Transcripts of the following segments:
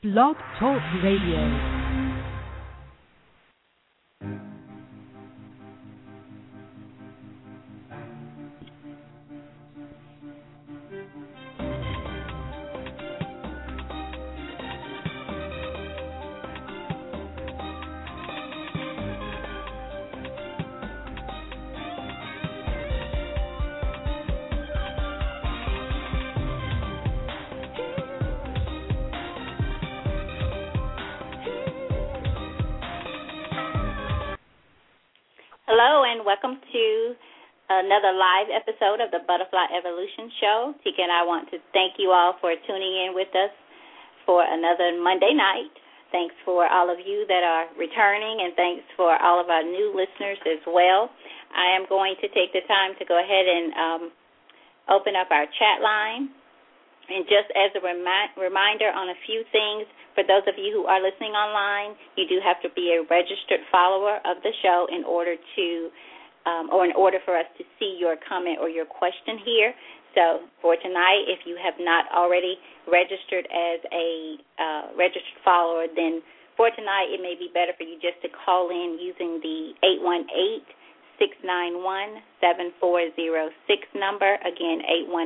Blog Talk Radio. Hello and welcome to another live episode of the Butterfly Evolution Show. Tika and I want to thank you all for tuning in with us for another Monday night. Thanks for all of you that are returning, and thanks for all of our new listeners as well. I am going to take the time to go ahead and open up our chat line. And just as a reminder on a few things, for those of you who are listening online, you do have to be a registered follower of the show in order for us to see your comment or your question here. So for tonight, if you have not already registered as a registered follower, then for tonight it may be better for you just to call in using the 818-691-7406 number. Again,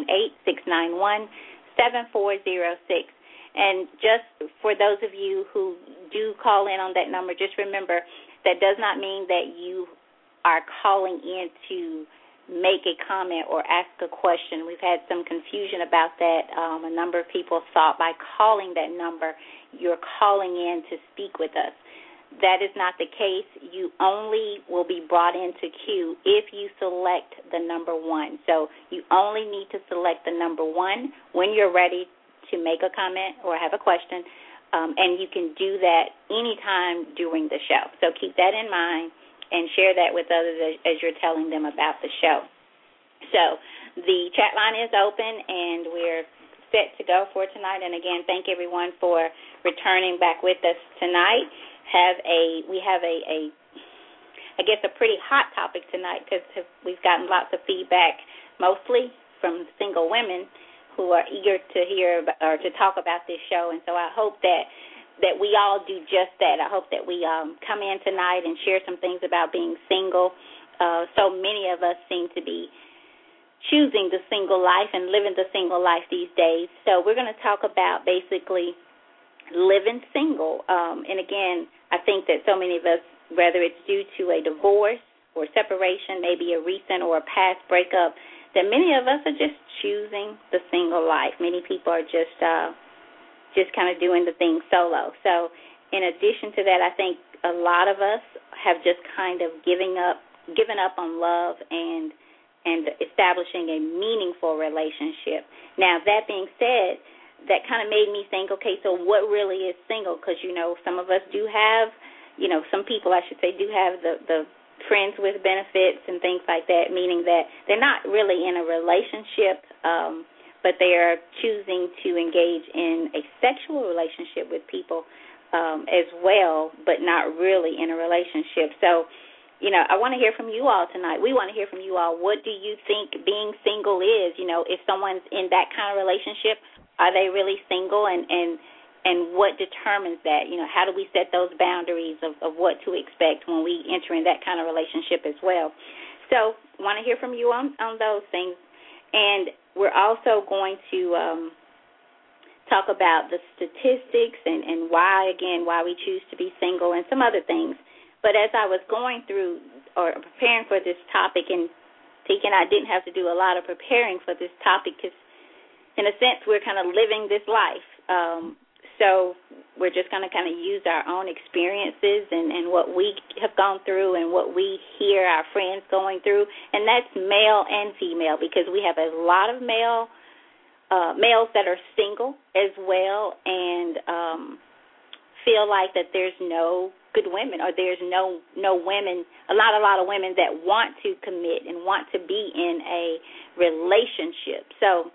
818-691-7406. And just for those of you who do call in on that number, just remember that does not mean that you are calling in to make a comment or ask a question. We've had some confusion about that. A number of people thought by calling that number, you're calling in to speak with us. That is not the case. You only will be brought into queue if you select the number 1. So you only need to select the number 1 when you're ready to make a comment or have a question, and you can do that anytime during the show. So keep that in mind and share that with others as you're telling them about the show. So the chat line is open, and we're set to go for tonight. And, again, thank everyone for returning back with us tonight. We have a pretty hot topic tonight because we've gotten lots of feedback, mostly from single women who are eager to hear or to talk about this show. And so I hope that we all do just that. I hope that we come in tonight and share some things about being single. So many of us seem to be choosing the single life and living the single life these days. So we're going to talk about basically living single. And, again, I think that so many of us, whether it's due to a divorce or separation, maybe a recent or a past breakup, that many of us are just choosing the single life. Many people are just kind of doing the thing solo. So in addition to that, I think a lot of us have just kind of given up on love and establishing a meaningful relationship. Now, that being said, that kind of made me think, okay, so what really is single? Because, some of us do have, some people, I should say, do have the friends with benefits and things like that, meaning that they're not really in a relationship, but they are choosing to engage in a sexual relationship with people as well, but not really in a relationship. So, I want to hear from you all tonight. We want to hear from you all. What do you think being single is? If someone's in that kind of relationship, are they really single, and what determines that? How do we set those boundaries of what to expect when we enter in that kind of relationship as well? So I want to hear from you on those things. And we're also going to talk about the statistics and why we choose to be single and some other things. But as I was going through or preparing for this topic, and Tika and I didn't have to do a lot of preparing for this topic because, in a sense, we're kind of living this life. So we're just going to kind of use our own experiences and what we have gone through and what we hear our friends going through, and that's male and female, because we have a lot of males that are single as well and feel like that there's no good women, or there's no women, a lot of women that want to commit and want to be in a relationship. So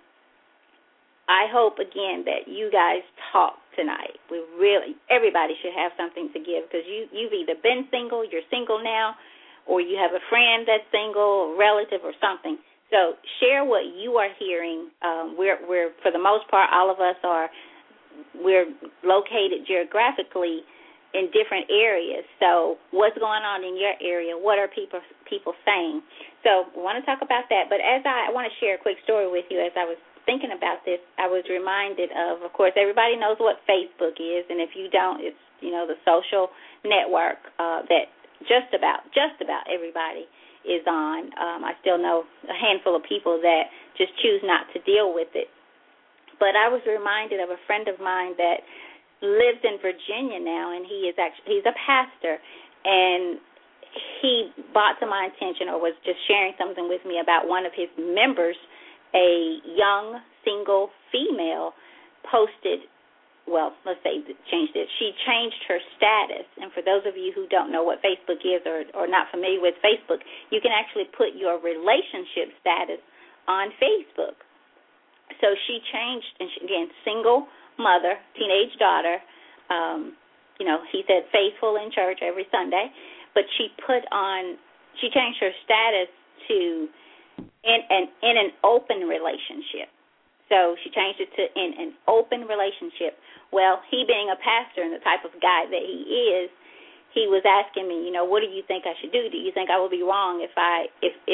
I hope, again, that you guys talk tonight. Everybody should have something to give, because you've either been single, you're single now, or you have a friend that's single, a relative or something. So share what you are hearing. We're for the most part, all of us are we're located geographically in different areas. So what's going on in your area? What are people saying? So I want to talk about that. But I want to share a quick story with you. As I was thinking about this, I was reminded of course, everybody knows what Facebook is, and if you don't, it's the social network that just about everybody is on. I still know a handful of people that just choose not to deal with it. But I was reminded of a friend of mine that lives in Virginia now, and he's a pastor, and he brought to my attention, or was just sharing something with me about one of his members, a young single female, posted. Well, let's say changed it. She changed her status, and for those of you who don't know what Facebook is or not familiar with Facebook, you can actually put your relationship status on Facebook. So she changed, and again, single mother, teenage daughter, he said faithful in church every Sunday, but she changed her status to in an open relationship. So she changed it to in an open relationship. Well, he being a pastor and the type of guy that he is, he was asking me, what do you think I should do? Do you think I would be wrong if I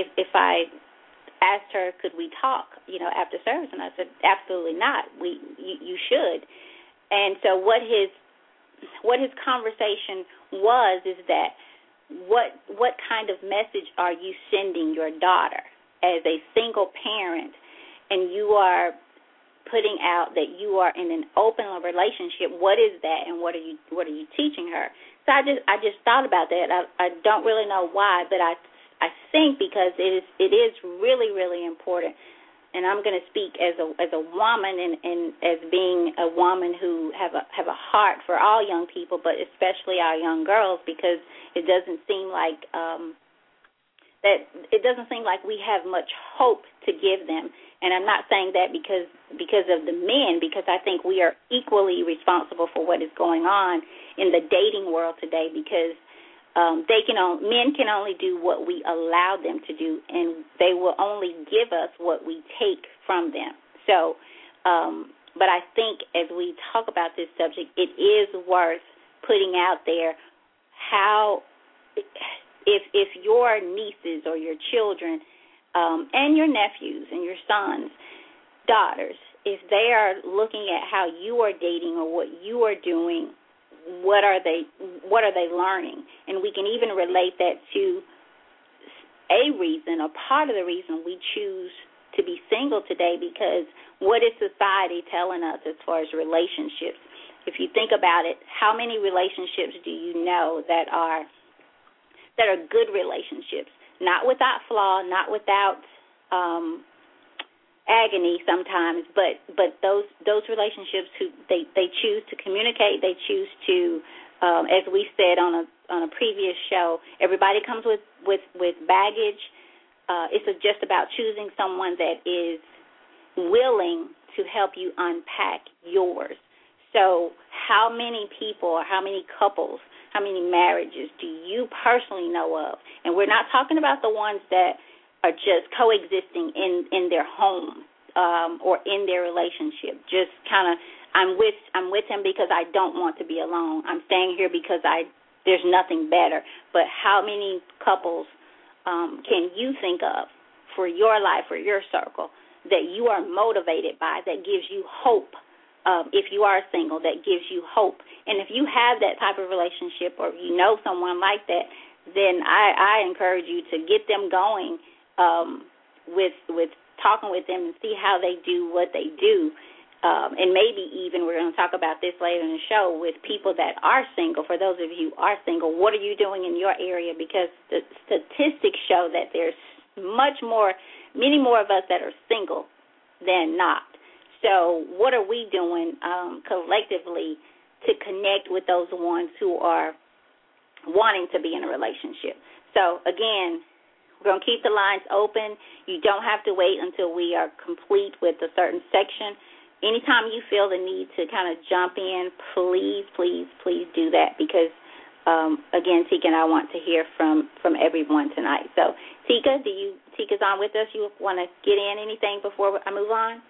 asked her, could we talk, after service? And I said, absolutely not. You should. And so what his conversation is that what kind of message are you sending your daughter as a single parent, and you are putting out that you are in an open relationship? What is that, and what are you teaching her? So I just thought about that. I don't really know why, but I think because it is really, really important. And I'm going to speak as a woman and as being a woman who have a heart for all young people, but especially our young girls, because it doesn't seem like we have much hope to give them. And I'm not saying that because of the men, because I think we are equally responsible for what is going on in the dating world today, because men can only do what we allow them to do, and they will only give us what we take from them. So, but I think as we talk about this subject, it is worth putting out there how, if your nieces or your children and your nephews and your sons, daughters, if they are looking at how you are dating or what you are doing, what are they learning? And we can even relate that to a part of the reason we choose to be single today, because what is society telling us as far as relationships? If you think about it, how many relationships do you know that are good relationships, not without flaw, not without agony sometimes, but those relationships who they choose to communicate, they choose to, as we said on a previous show, everybody comes with baggage. It's just about choosing someone that is willing to help you unpack yours. So how many people or how many couples, how many marriages do you personally know of? And we're not talking about the ones that are just coexisting in their home or in their relationship. Just kind of, I'm with him because I don't want to be alone. I'm staying here because there's nothing better. But how many couples can you think of for your life or your circle that you are motivated by, that gives you hope? If you are single, that gives you hope. And if you have that type of relationship, or you know someone like that, then I encourage you to get them going with talking with them and see how they do what they do. And maybe even, we're going to talk about this later in the show, with people that are single. For those of you who are single, what are you doing in your area? Because the statistics show that there's many more of us that are single than not. So what are we doing collectively to connect with those ones who are wanting to be in a relationship? So, again, we're going to keep the lines open. You don't have to wait until we are complete with a certain section. Anytime you feel the need to kind of jump in, please, please, please do that, because, again, Tika and I want to hear from everyone tonight. So, Tika's on with us. You want to get in anything before I move on?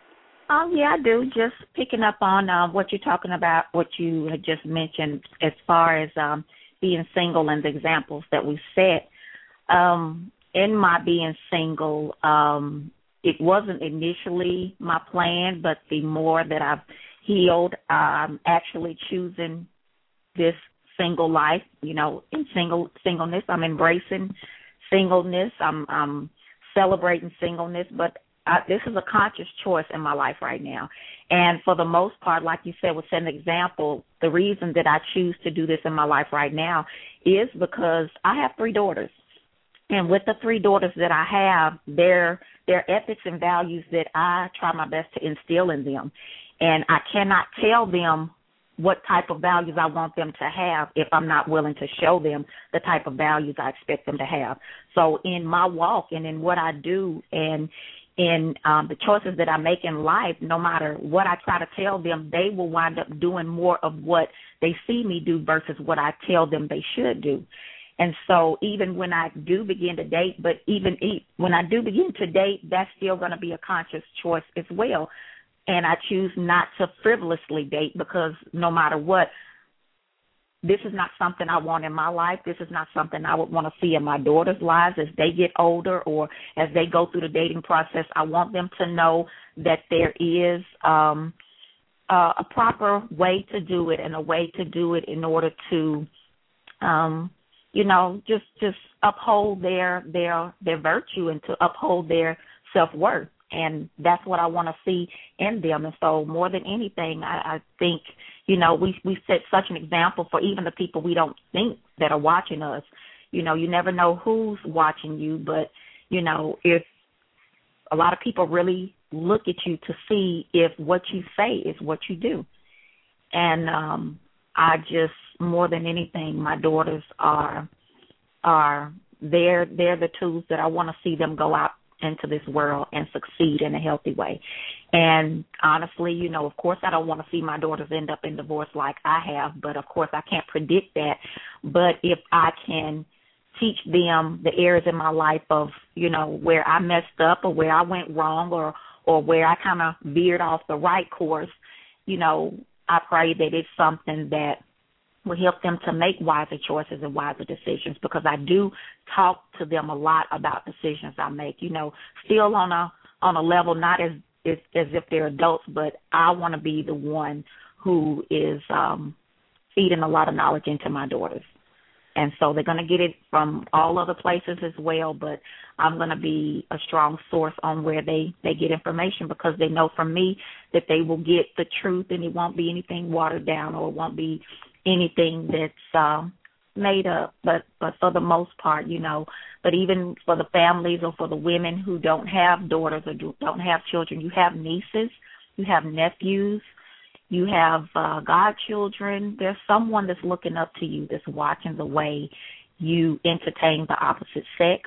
Yeah, I do. Just picking up on what you're talking about, what you had just mentioned as far as being single and the examples that we set. In my being single, it wasn't initially my plan, but the more that I've healed, I'm actually choosing this single life, in singleness. I'm embracing singleness. I'm celebrating singleness, but this is a conscious choice in my life right now. And for the most part, like you said, with an example, the reason that I choose to do this in my life right now is because I have 3 daughters. And with the 3 daughters that I have, their ethics and values that I try my best to instill in them. And I cannot tell them what type of values I want them to have if I'm not willing to show them the type of values I expect them to have. So in my walk and in what I do and in the choices that I make in life, no matter what I try to tell them, they will wind up doing more of what they see me do versus what I tell them they should do. And so even when I do begin to date, but even when I do begin to date, that's still going to be a conscious choice as well. And I choose not to frivolously date because no matter what, this is not something I want in my life. This is not something I would want to see in my daughters' lives as they get older or as they go through the dating process. I want them to know that there is a proper way to do it and a way to do it in order to, just uphold their virtue and to uphold their self-worth. And that's what I want to see in them. And so more than anything, I think, we set such an example for even the people we don't think that are watching us. You never know who's watching you, but, if a lot of people really look at you to see if what you say is what you do. And I just, more than anything, my daughters are they're the tools that I want to see them go out into this world and succeed in a healthy way. And honestly, of course, I don't want to see my daughters end up in divorce like I have, but of course I can't predict that. But if I can teach them the areas in my life of, where I messed up or where I went wrong or where I kind of veered off the right course, I pray that it's something that will help them to make wiser choices and wiser decisions, because I do talk to them a lot about decisions I make, still on a level not as if they're adults, but I want to be the one who is feeding a lot of knowledge into my daughters. And so they're going to get it from all other places as well, but I'm going to be a strong source on where they get information, because they know from me that they will get the truth and it won't be anything watered down or it won't be anything that's made up, but for the most part, but even for the families or for the women who don't have daughters or don't have children, you have nieces, you have nephews, you have godchildren. There's someone that's looking up to you, that's watching the way you entertain the opposite sex,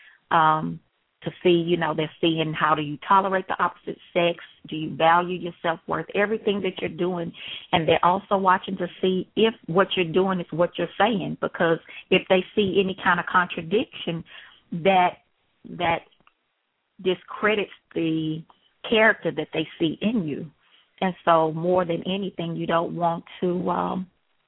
to see, they're seeing how do you tolerate the opposite sex, do you value your self-worth, everything that you're doing. And they're also watching to see if what you're doing is what you're saying, because if they see any kind of contradiction, that discredits the character that they see in you. And so more than anything, you don't want to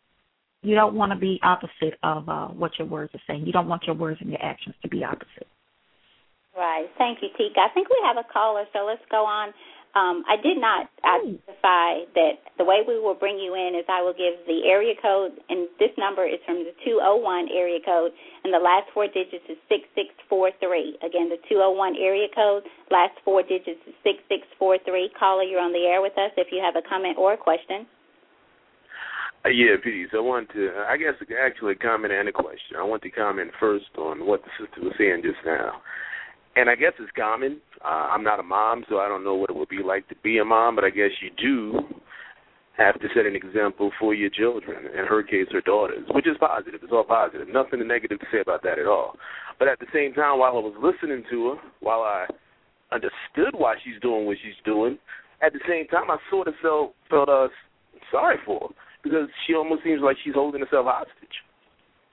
be opposite of what your words are saying. You don't want your words and your actions to be opposite. Right. Thank you, Tika. I think we have a caller, so let's go on. I did not identify that the way we will bring you in is I will give the area code, and this number is from the 201 area code, and the last 4 digits is 6643. Again, the 201 area code, last 4 digits is 6643. Caller, you're on the air with us if you have a comment or a question. Yeah, peace. I want to, actually a comment and a question. I want to comment first on what the sister was saying just now. And I guess it's common. I'm not a mom, so I don't know what it would be like to be a mom, but I guess you do have to set an example for your children, in her case, her daughters, which is positive. It's all positive. Nothing negative to say about that at all. But at the same time, while I was listening to her, while I understood why she's doing what she's doing, at the same time, I sort of felt sorry for her, because she almost seems like she's holding herself hostage.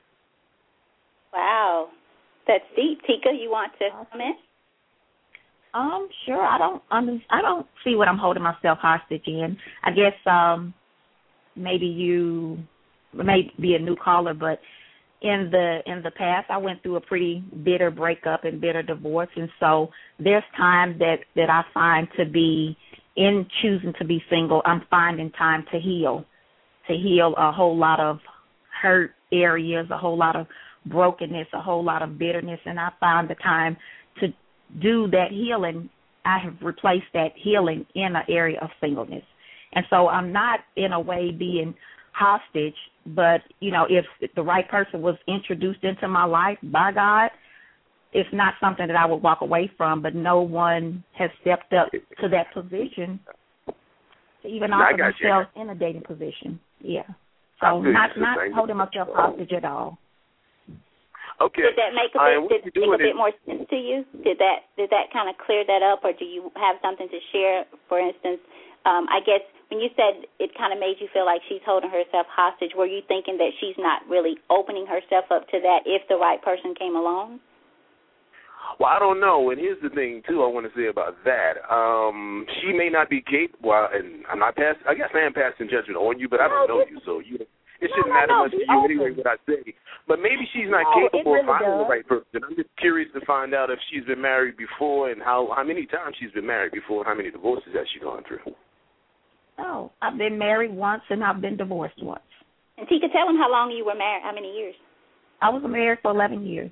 Wow. That's deep. Tika, you want to comment? Sure. I don't see what I'm holding myself hostage in. I guess maybe you may be a new caller, but in the past I went through a pretty bitter breakup and bitter divorce, and so there's times that I find to be in choosing to be single, I'm finding time to heal a whole lot of hurt areas, a whole lot of brokenness, a whole lot of bitterness, and I find the time to do that healing. I have replaced that healing in an area of singleness. And so I'm not in a way being hostage, but, if the right person was introduced into my life by God, it's not something that I would walk away from, but no one has stepped up to that position to even offer themselves in a dating position. Yeah. So not holding myself hostage at all. Okay. Did that make a bit more sense to you? Did that kind of clear that up, or do you have something to share? For instance, I guess when you said it kind of made you feel like she's holding herself hostage, were you thinking that she's not really opening herself up to that if the right person came along? Well, I don't know, and here's the thing, too, I want to say about that. She may not be capable, and I guess I am passing judgment on you, but I don't know you, so it shouldn't matter much to you anyway what I say. But maybe she's not capable of finding the right person. I'm just curious to find out if she's been married before and how many times she's been married before and how many divorces has she gone through. Oh, I've been married once and I've been divorced once. And Tika, tell him how long you were married, how many years? I was married for 11 years.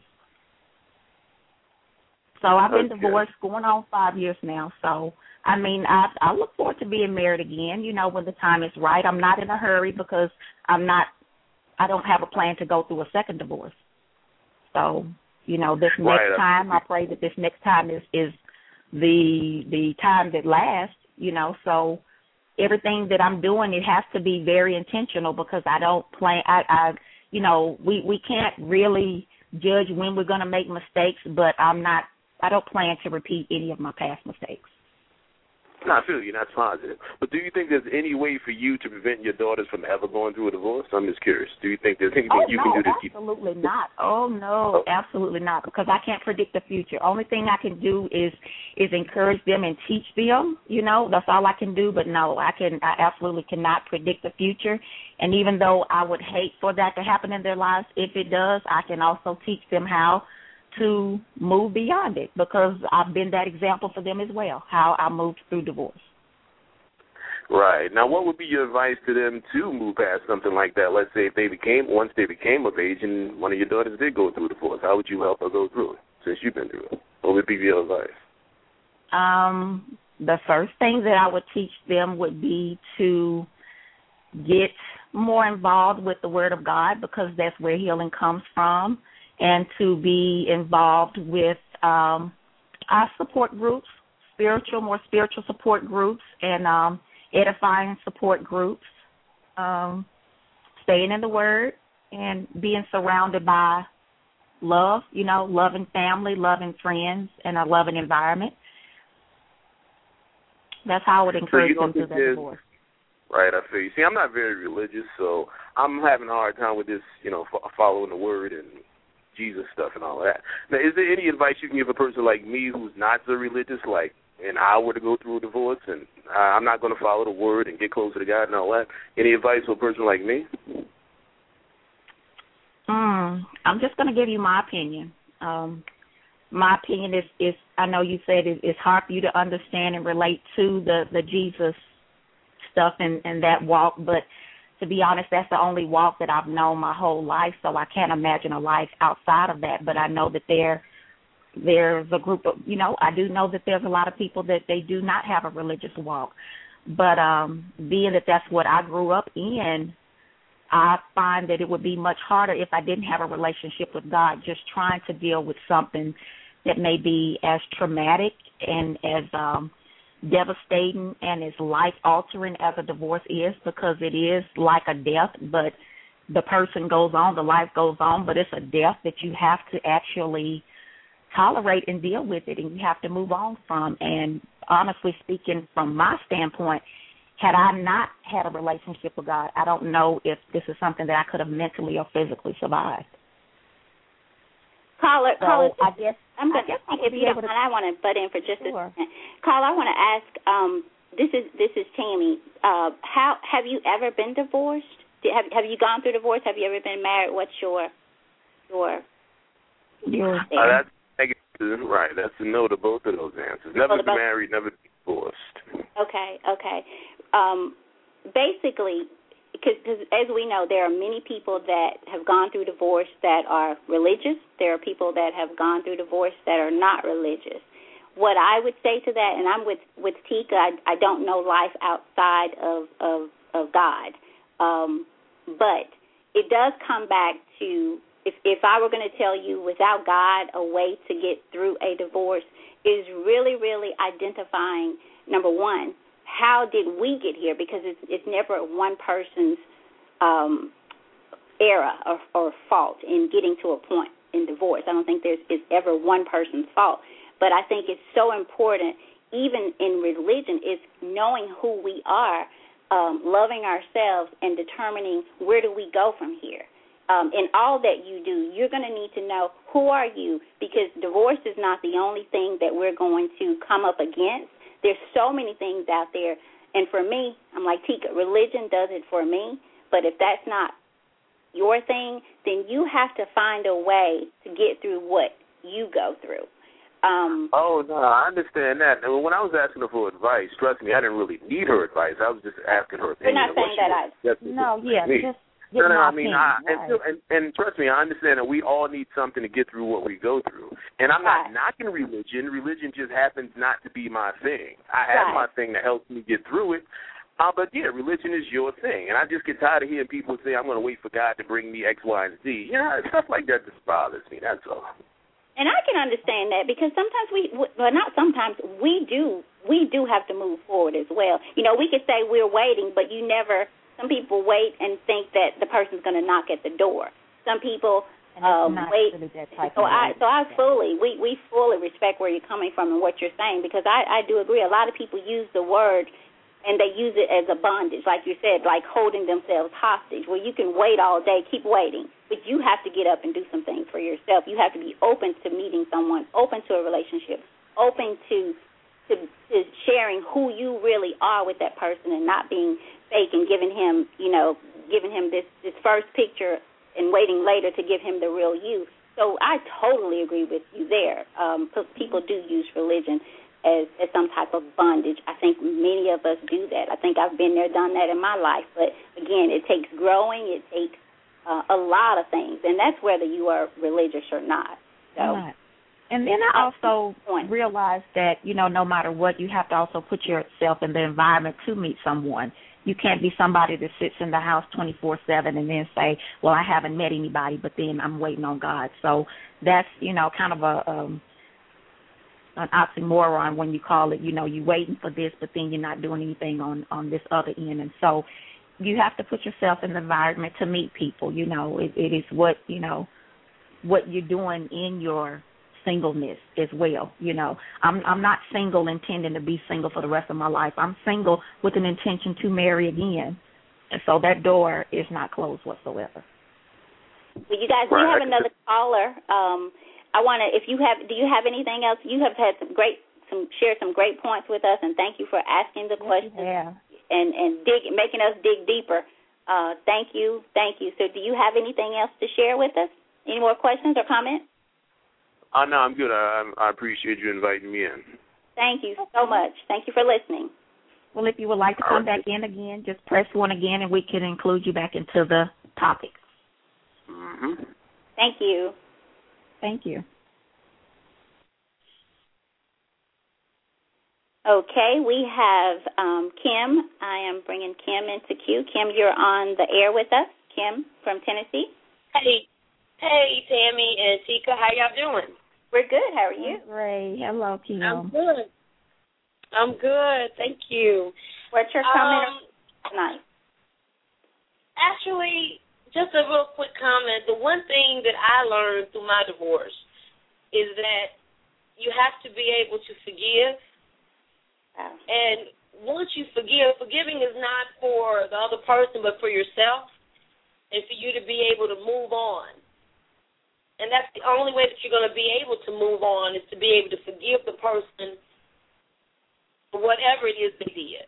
So I've been divorced going on 5 years now. So, I look forward to being married again, when the time is right. I'm not in a hurry because I don't have a plan to go through a second divorce. So, this next time, I pray that this next time is the time that lasts, so everything that I'm doing, it has to be very intentional because I don't plan, we can't really judge when we're going to make mistakes, but I don't plan to repeat any of my past mistakes. No, I feel you. That's positive. But do you think there's any way for you to prevent your daughters from ever going through a divorce? I'm just curious. Do you think there's anything you can do to keep? Absolutely not. Oh, no, absolutely not, because I can't predict the future. Only thing I can do is encourage them and teach them, That's all I can do. But, no, I absolutely cannot predict the future. And even though I would hate for that to happen in their lives, if it does, I can also teach them how to move beyond it because I've been that example for them as well, how I moved through divorce. Right. Now, what would be your advice to them to move past something like that? Let's say once they became of age and one of your daughters did go through divorce, how would you help her go through it since you've been through it? What would be your advice? The first thing that I would teach them would be to get more involved with the Word of God because that's where healing comes from, and to be involved with our support groups, more spiritual support groups, and edifying support groups, staying in the Word, and being surrounded by love, loving family, loving friends, and a loving environment. That's how I would encourage them through their divorce. Right, I feel you. See, I'm not very religious, so I'm having a hard time with this, following the Word and Jesus stuff and all that. Now, is there any advice you can give a person like me who's not so religious, and I were to go through a divorce and I'm not going to follow the Word and get closer to God and all that? Any advice for a person like me? I'm just going to give you my opinion. My opinion is I know you said it's hard for you to understand and relate to the Jesus stuff and that walk, but to be honest, that's the only walk that I've known my whole life, so I can't imagine a life outside of that. But I know that there's a group of, I do know that there's a lot of people that they do not have a religious walk. But being that that's what I grew up in, I find that it would be much harder if I didn't have a relationship with God, just trying to deal with something that may be as traumatic and as devastating and as life-altering as a divorce is, because it is like a death, but the person goes on, the life goes on, but it's a death that you have to actually tolerate and deal with it, and you have to move on from. And honestly speaking, from my standpoint, had I not had a relationship with God, I don't know if this is something that I could have mentally or physically survived. Caller, I guess I'm going to, if you don't mind, I want to butt in for just a second. Caller, I want to ask, this is Tammy. How have you ever been divorced? Have you gone through divorce? Have you ever been married? What's your that's negative, right? That's a no to both of those answers. Never been married, never been divorced. Okay. Basically, because as we know, there are many people that have gone through divorce that are religious. There are people that have gone through divorce that are not religious. What I would say to that, and I'm with Tika, I don't know life outside of God, but it does come back to, if I were going to tell you without God a way to get through a divorce is really, really identifying, number one, how did we get here? Because it's never one person's error or fault in getting to a point in divorce. I don't think it's ever one person's fault. But I think it's so important, even in religion, is knowing who we are, loving ourselves, and determining where do we go from here. In all that you do, you're going to need to know who are you, because divorce is not the only thing that we're going to come up against. There's so many things out there. And for me, I'm like, Tika, religion does it for me. But if that's not your thing, then you have to find a way to get through what you go through. Oh, no, I understand that. And when I was asking her for advice, trust me, I didn't really need her advice. I was just asking her opinion. You're not saying that either. No, yeah, just No, I mean, and trust me, I understand that we all need something to get through what we go through. And I'm not knocking religion. Religion just happens not to be my thing. I have my thing that helps me get through it. But, yeah, religion is your thing. And I just get tired of hearing people say, I'm going to wait for God to bring me X, Y, and Z. You know, stuff like that just bothers me. That's all. And I can understand that, because sometimes we do have to move forward as well. You know, we could say we're waiting, but some people wait and think that the person's going to knock at the door. Some people wait. Really we fully respect where you're coming from and what you're saying, because I do agree. A lot of people use the word and they use it as a bondage, like you said, like holding themselves hostage. Well, you can wait all day, keep waiting, but you have to get up and do some things for yourself. You have to be open to meeting someone, open to a relationship, open to sharing who you really are with that person, and not being fake and giving him this first picture and waiting later to give him the real you. So I totally agree with you there. People do use religion as some type of bondage. I think many of us do that. I think I've been there, done that in my life. But, again, it takes growing. It takes a lot of things, and that's whether you are religious or not. So. Right. And then I also realized that, no matter what, you have to also put yourself in the environment to meet someone. You can't be somebody that sits in the house 24/7 and then say, well, I haven't met anybody, but then I'm waiting on God. So that's, kind of an oxymoron when you call it, you're waiting for this, but then you're not doing anything on this other end. And so you have to put yourself in the environment to meet people. It is what you're doing in your singleness as well. I'm not single intending to be single for the rest of my life. I'm single with an intention to marry again. And so that door is not closed whatsoever. Well, you guys, we have another caller. Do you have anything else? You have had shared some great points with us, and thank you for asking the questions and making us dig deeper. Thank you. So do you have anything else to share with us? Any more questions or comments? No, I'm good. I appreciate you inviting me in. Thank you so much. Thank you for listening. Well, if you would like to come back in again, just press 1 again, and we can include you back into the topic. Mm-hmm. Thank you. Thank you. Okay, we have Kim. I am bringing Kim into queue. Kim, you're on the air with us. Kim from Tennessee. Hey, Tammy and Tika, how y'all doing? We're good. How are you? Great. Hello, Kim. I'm good. Thank you. What's your comment tonight? Actually, just a real quick comment. The one thing that I learned through my divorce is that you have to be able to forgive. Wow. And once you forgiving is not for the other person but for yourself, and for you to be able to move on. And that's the only way that you're going to be able to move on, is to be able to forgive the person for whatever it is they did.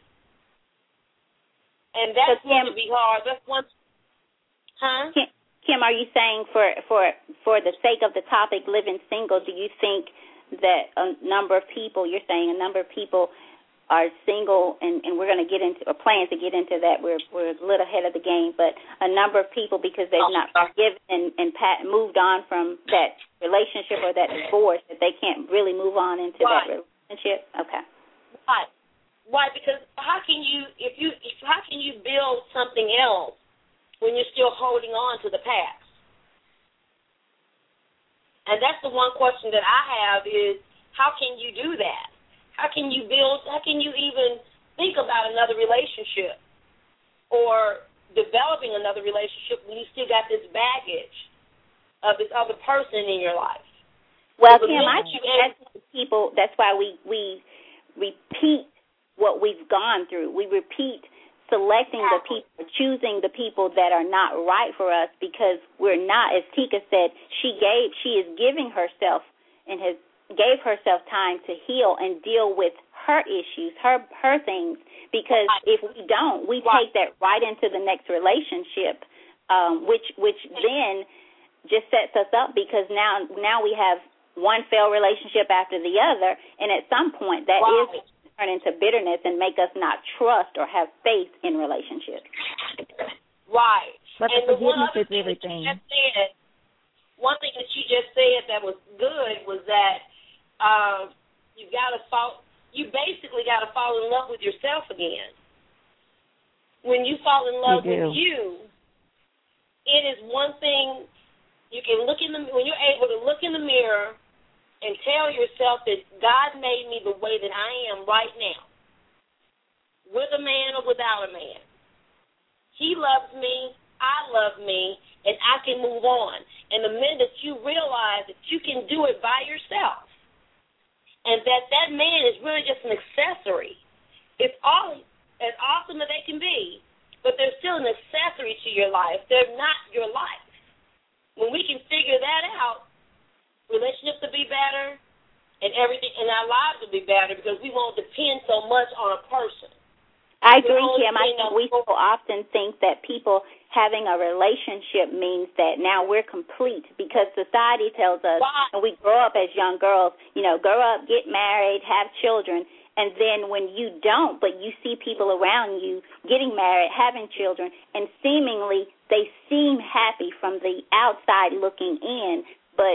And that's going to be hard. That's one. Huh? Kim, are you saying for the sake of the topic, living single, do you think that a number of people are single, and we're going to get into, or plan to get into that. We're a little ahead of the game, but a number of people, because they've not forgiven and moved on from that relationship or that divorce, that they can't really move on into that relationship. Okay. Right. Because how can you build something else when you're still holding on to the past? And that's the one question that I have is, how can you do that? How can you even think about another relationship or developing another relationship when you still got this baggage of this other person in your life? Well, Kim, I think that's why we repeat what we've gone through. We repeat selecting the people, choosing the people that are not right for us, because we're not, as Tika said, she is giving herself and gave herself time to heal and deal with her issues, her things, because if we don't, we take that right into the next relationship, which then just sets us up, because now we have one failed relationship after the other, and at some point that is turn into bitterness and make us not trust or have faith in relationships. Right. But and the forgiveness is everything. One thing that you just said that was good was that you basically got to fall in love with yourself again. When you fall in love with you, it is one thing you can when you're able to look in the mirror and tell yourself that God made me the way that I am right now, with a man or without a man. He loves me, I love me, and I can move on. And the minute that you realize that you can do it by yourself, and that man is really just an accessory. It's all as awesome as they can be, but they're still an accessory to your life. They're not your life. When we can figure that out, relationships will be better, and everything in our lives will be better, because we won't depend so much on a person. I agree, Kim. I think we so often think that people having a relationship means that now we're complete, because society tells us, and we grow up as young girls, grow up, get married, have children, and then when you don't, but you see people around you getting married, having children, and seemingly they seem happy from the outside looking in, but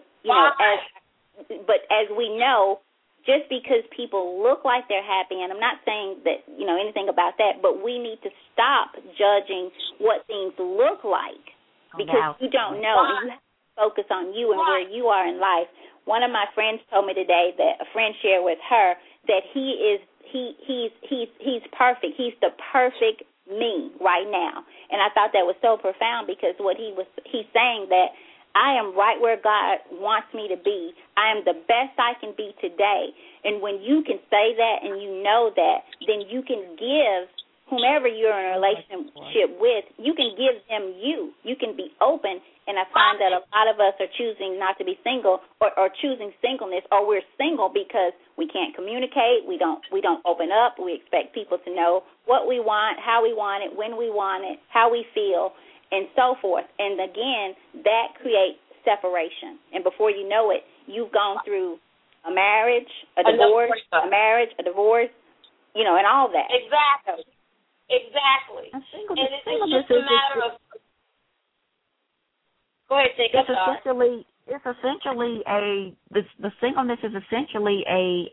as we know, just because people look like they're happy, and I'm not saying that, anything about that, but we need to stop judging what things look like, because you don't know, and you have to focus on you and where you are in life. One of my friends told me today that a friend shared with her that he's perfect. He's the perfect me right now. And I thought that was so profound, because he's saying that I am right where God wants me to be. I am the best I can be today. And when you can say that and you know that, then you can give whomever you're in a relationship with, you can give them you. You can be open. And I find that a lot of us are choosing not to be single, or choosing singleness, or we're single because we can't communicate, we don't open up, we expect people to know what we want, how we want it, when we want it, how we feel, and so forth. And again, that creates separation. And before you know it, you've gone through a marriage, a divorce, and all that. Exactly. And it's just a matter of. Go ahead, take it. It's essentially the singleness is essentially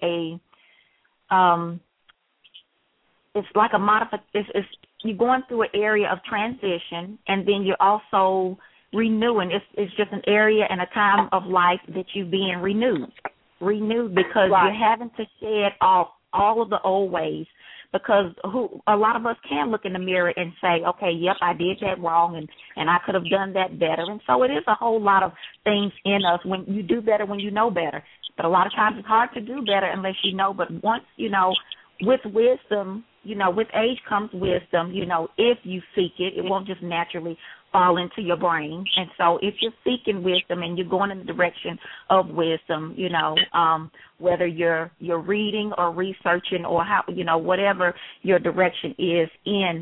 it's like a modification. You're going through an area of transition, and then you're also renewing. It's just an area and a time of life that you're being renewed because you're having to shed off all of the old ways, because a lot of us can look in the mirror and say, okay, yep, I did that wrong, and I could have done that better. And so it is a whole lot of things in us. When you do better when you know better, but a lot of times it's hard to do better unless you know. But once, with wisdom, with age comes wisdom. If you seek it, it won't just naturally fall into your brain. And so if you're seeking wisdom and you're going in the direction of wisdom, whether you're reading or researching or how, whatever your direction is in,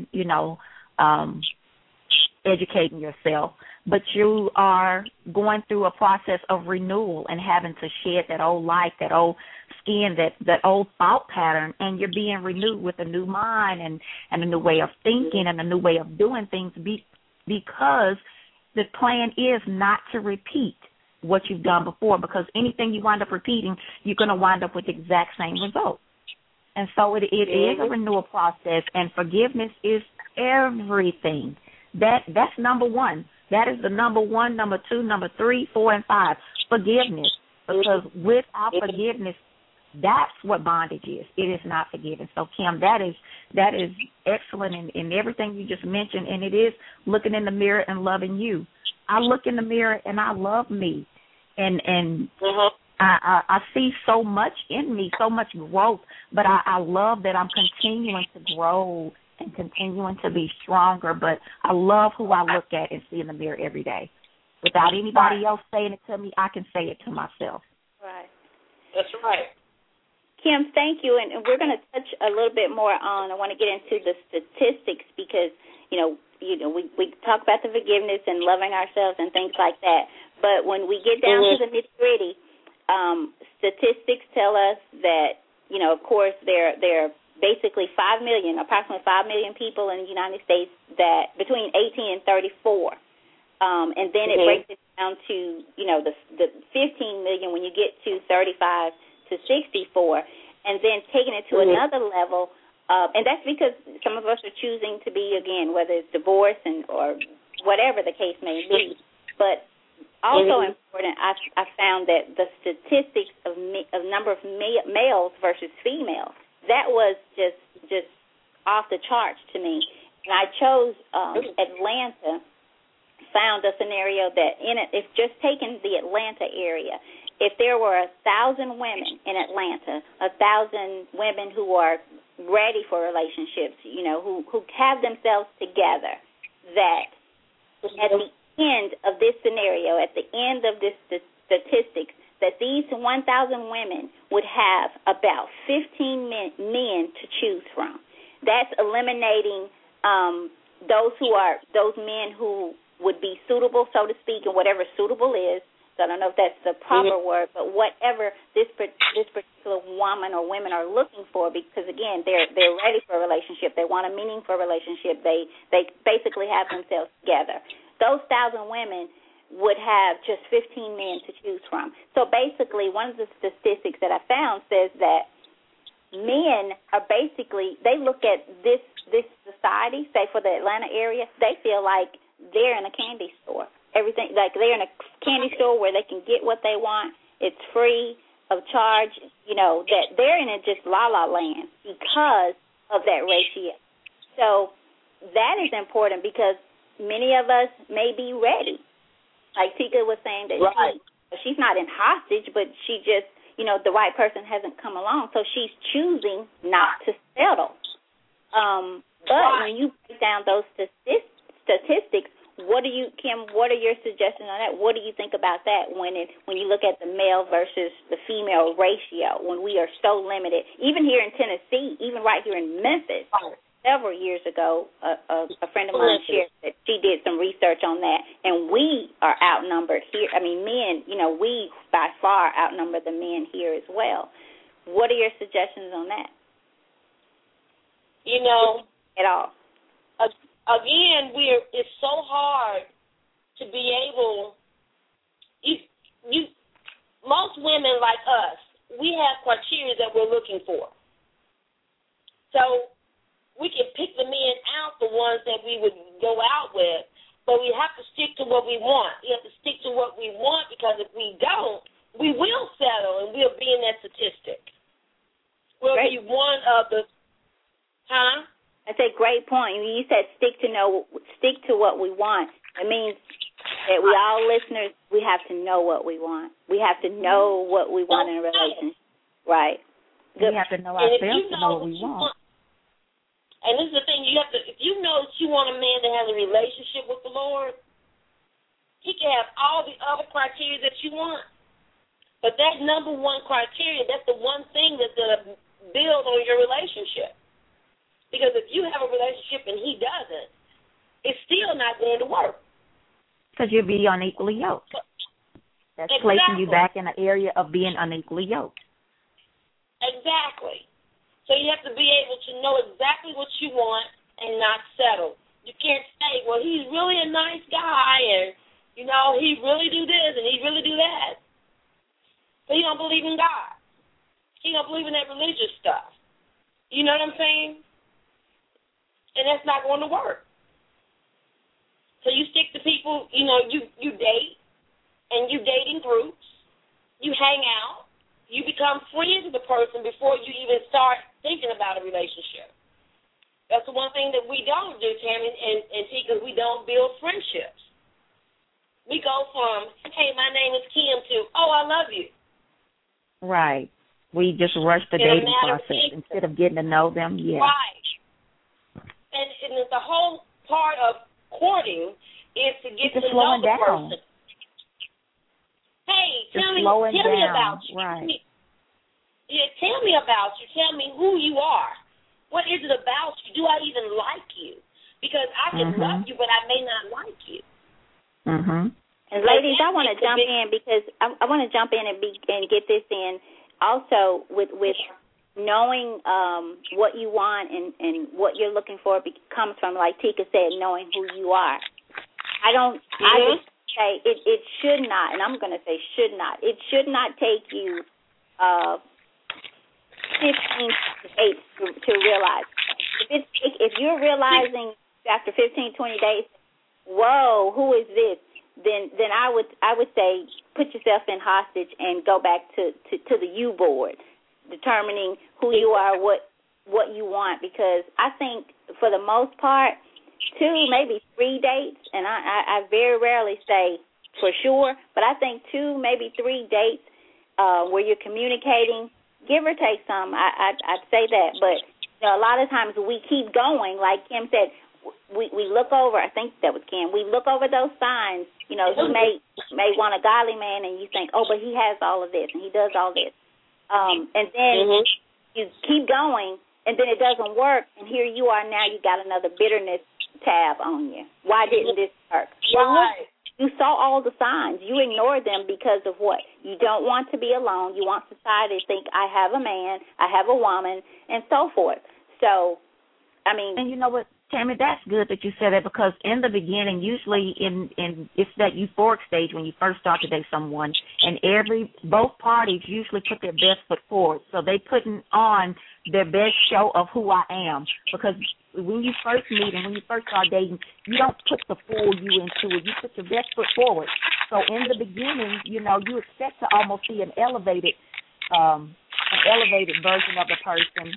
educating yourself, but you are going through a process of renewal and having to shed that old life, that old skin, that old thought pattern, and you're being renewed with a new mind and a new way of thinking and a new way of doing things because the plan is not to repeat what you've done before, because anything you wind up repeating, you're going to wind up with the exact same result. And so it is a renewal process, and forgiveness is everything. That's number one. That is the number one, number two, number 3, 4, and 5, forgiveness. Because without forgiveness, that's what bondage is. It is not forgiveness. So, Kim, that is excellent in everything you just mentioned, and it is looking in the mirror and loving you. I look in the mirror and I love me, and I see so much in me, so much growth, but I love that I'm continuing to grow and continuing to be stronger, but I love who I look at and see in the mirror every day. Without anybody else saying it to me, I can say it to myself. Right. That's right. Kim, thank you, and we're going to touch a little bit more on, I want to get into the statistics because, we talk about the forgiveness and loving ourselves and things like that, but when we get down to the nitty-gritty, statistics tell us that, of course, there are basically approximately 5 million people in the United States that between 18 and 34. And then it breaks it down to, the 15 million when you get to 35 to 64. And then taking it to another level, and that's because some of us are choosing to be, again, whether it's divorce or whatever the case may be. But also important, I found that the statistics of number of males versus females, that was just off the charts to me. And I chose Atlanta, found a scenario that if just taking the Atlanta area, if there were 1,000 women in Atlanta, 1,000 women who are ready for relationships, who have themselves together, that at the end of this scenario, at the end of this statistics, that these 1,000 women would have about 15 men to choose from. That's eliminating those men who would be suitable, so to speak, and whatever suitable is. So I don't know if that's the proper word, but whatever this particular woman or women are looking for, because again, they're ready for a relationship. They want a meaningful relationship. They basically have themselves together. Those 1,000 women would have just 15 men to choose from. So basically, one of the statistics that I found says that men are basically, they look at this society, say for the Atlanta area, they feel like they're in a candy store. Everything, like they're in a candy store where they can get what they want. It's free of charge, that they're in a just la-la land because of that ratio. So that is important because many of us may be ready. Like Tika was saying that she's not in hostage, but she just, the right person hasn't come along, so she's choosing not to settle. But when you break down those statistics, Kim, what are your suggestions on that? What do you think about that when you look at the male versus the female ratio, when we are so limited? Even here in Tennessee, even right here in Memphis, several years ago, a friend of mine shared that she did some research on that, and we are outnumbered here. I mean, men, we by far outnumber the men here as well. What are your suggestions on that? At all. Again, it's so hard to be able. Most women like us, we have criteria that we're looking for. So we can pick the men out, the ones that we would go out with, but we have to stick to what we want. We have to stick to what we want, because if we don't, we will settle and we'll be in that statistic. We'll be one of the, That's a great point. You said stick to what we want. It means that we all listeners, we have to know what we want. We have to know what we want in a relationship. Right. We have to know ourselves to know what we want. And this is the thing, you have to, if you know that you want a man that has a relationship with the Lord, he can have all the other criteria that you want. But that number one criteria, that's the one thing that's going to build on your relationship. Because if you have a relationship and he doesn't, it's still not going to work. Because you'll be unequally yoked. That's placing you back in an area of being unequally yoked. Exactly. So you have to be able to know exactly what you want and not settle. You can't say, well, he's really a nice guy and, you know, he really do this and he really do that. But he don't believe in God. He don't believe in that religious stuff. You know what I'm saying? And that's not going to work. So you stick to people, you know, you date, and you date in groups. You hang out. You become friends with the person before you even start thinking about a relationship. That's the one thing that we don't do, Tammy and T, because we don't build friendships. We go from, hey, my name is Kim, to, oh, I love you. Right. We just rush the dating process instead of getting to know them. Yeah. Right. And the whole part of courting is to get to know the person. Hey, tell me about you. Right. Tell me about you. Tell me who you are. What is it about you? Do I even like you? Because I can love you, but I may not like you. Mhm. And ladies, I want to jump in because I want to jump in and get this in. Also, with knowing what you want and what you're looking for comes from, like Tika said, knowing who you are. I would say it should not, and I'm going to say should not. It should not take you 15 days to realize. If you're realizing after 15, 20 days, whoa, who is this? Then I would say put yourself in hostage and go back to the U board, determining who you are, what you want. Because I think for the most part, 2, maybe 3 dates, and I very rarely say for sure, but I think 2, maybe 3 dates where you're communicating, give or take some. I'd say that, but you know, a lot of times we keep going, like Kim said. We look over. I think that was Kim. We look over those signs. You know, he may want a godly man, and you think, oh, but he has all of this and he does all this, and then you keep going, and then it doesn't work, and here you are now. You got another bitterness tab on you. Why didn't this work? Well, look, you saw all the signs. You ignored them because of what? You don't want to be alone. You want society to think I have a man, I have a woman, and so forth. So, I mean, and you know what, Tammy, that's good that you said that, because in the beginning, usually in it's that euphoric stage when you first start to date someone, and both parties usually put their best foot forward. So they putting on their best show of who I am, because when you first meet and when you first start dating, you don't put the full you into it. You put your best foot forward. So in the beginning, you know, you expect to almost see an elevated version of the person,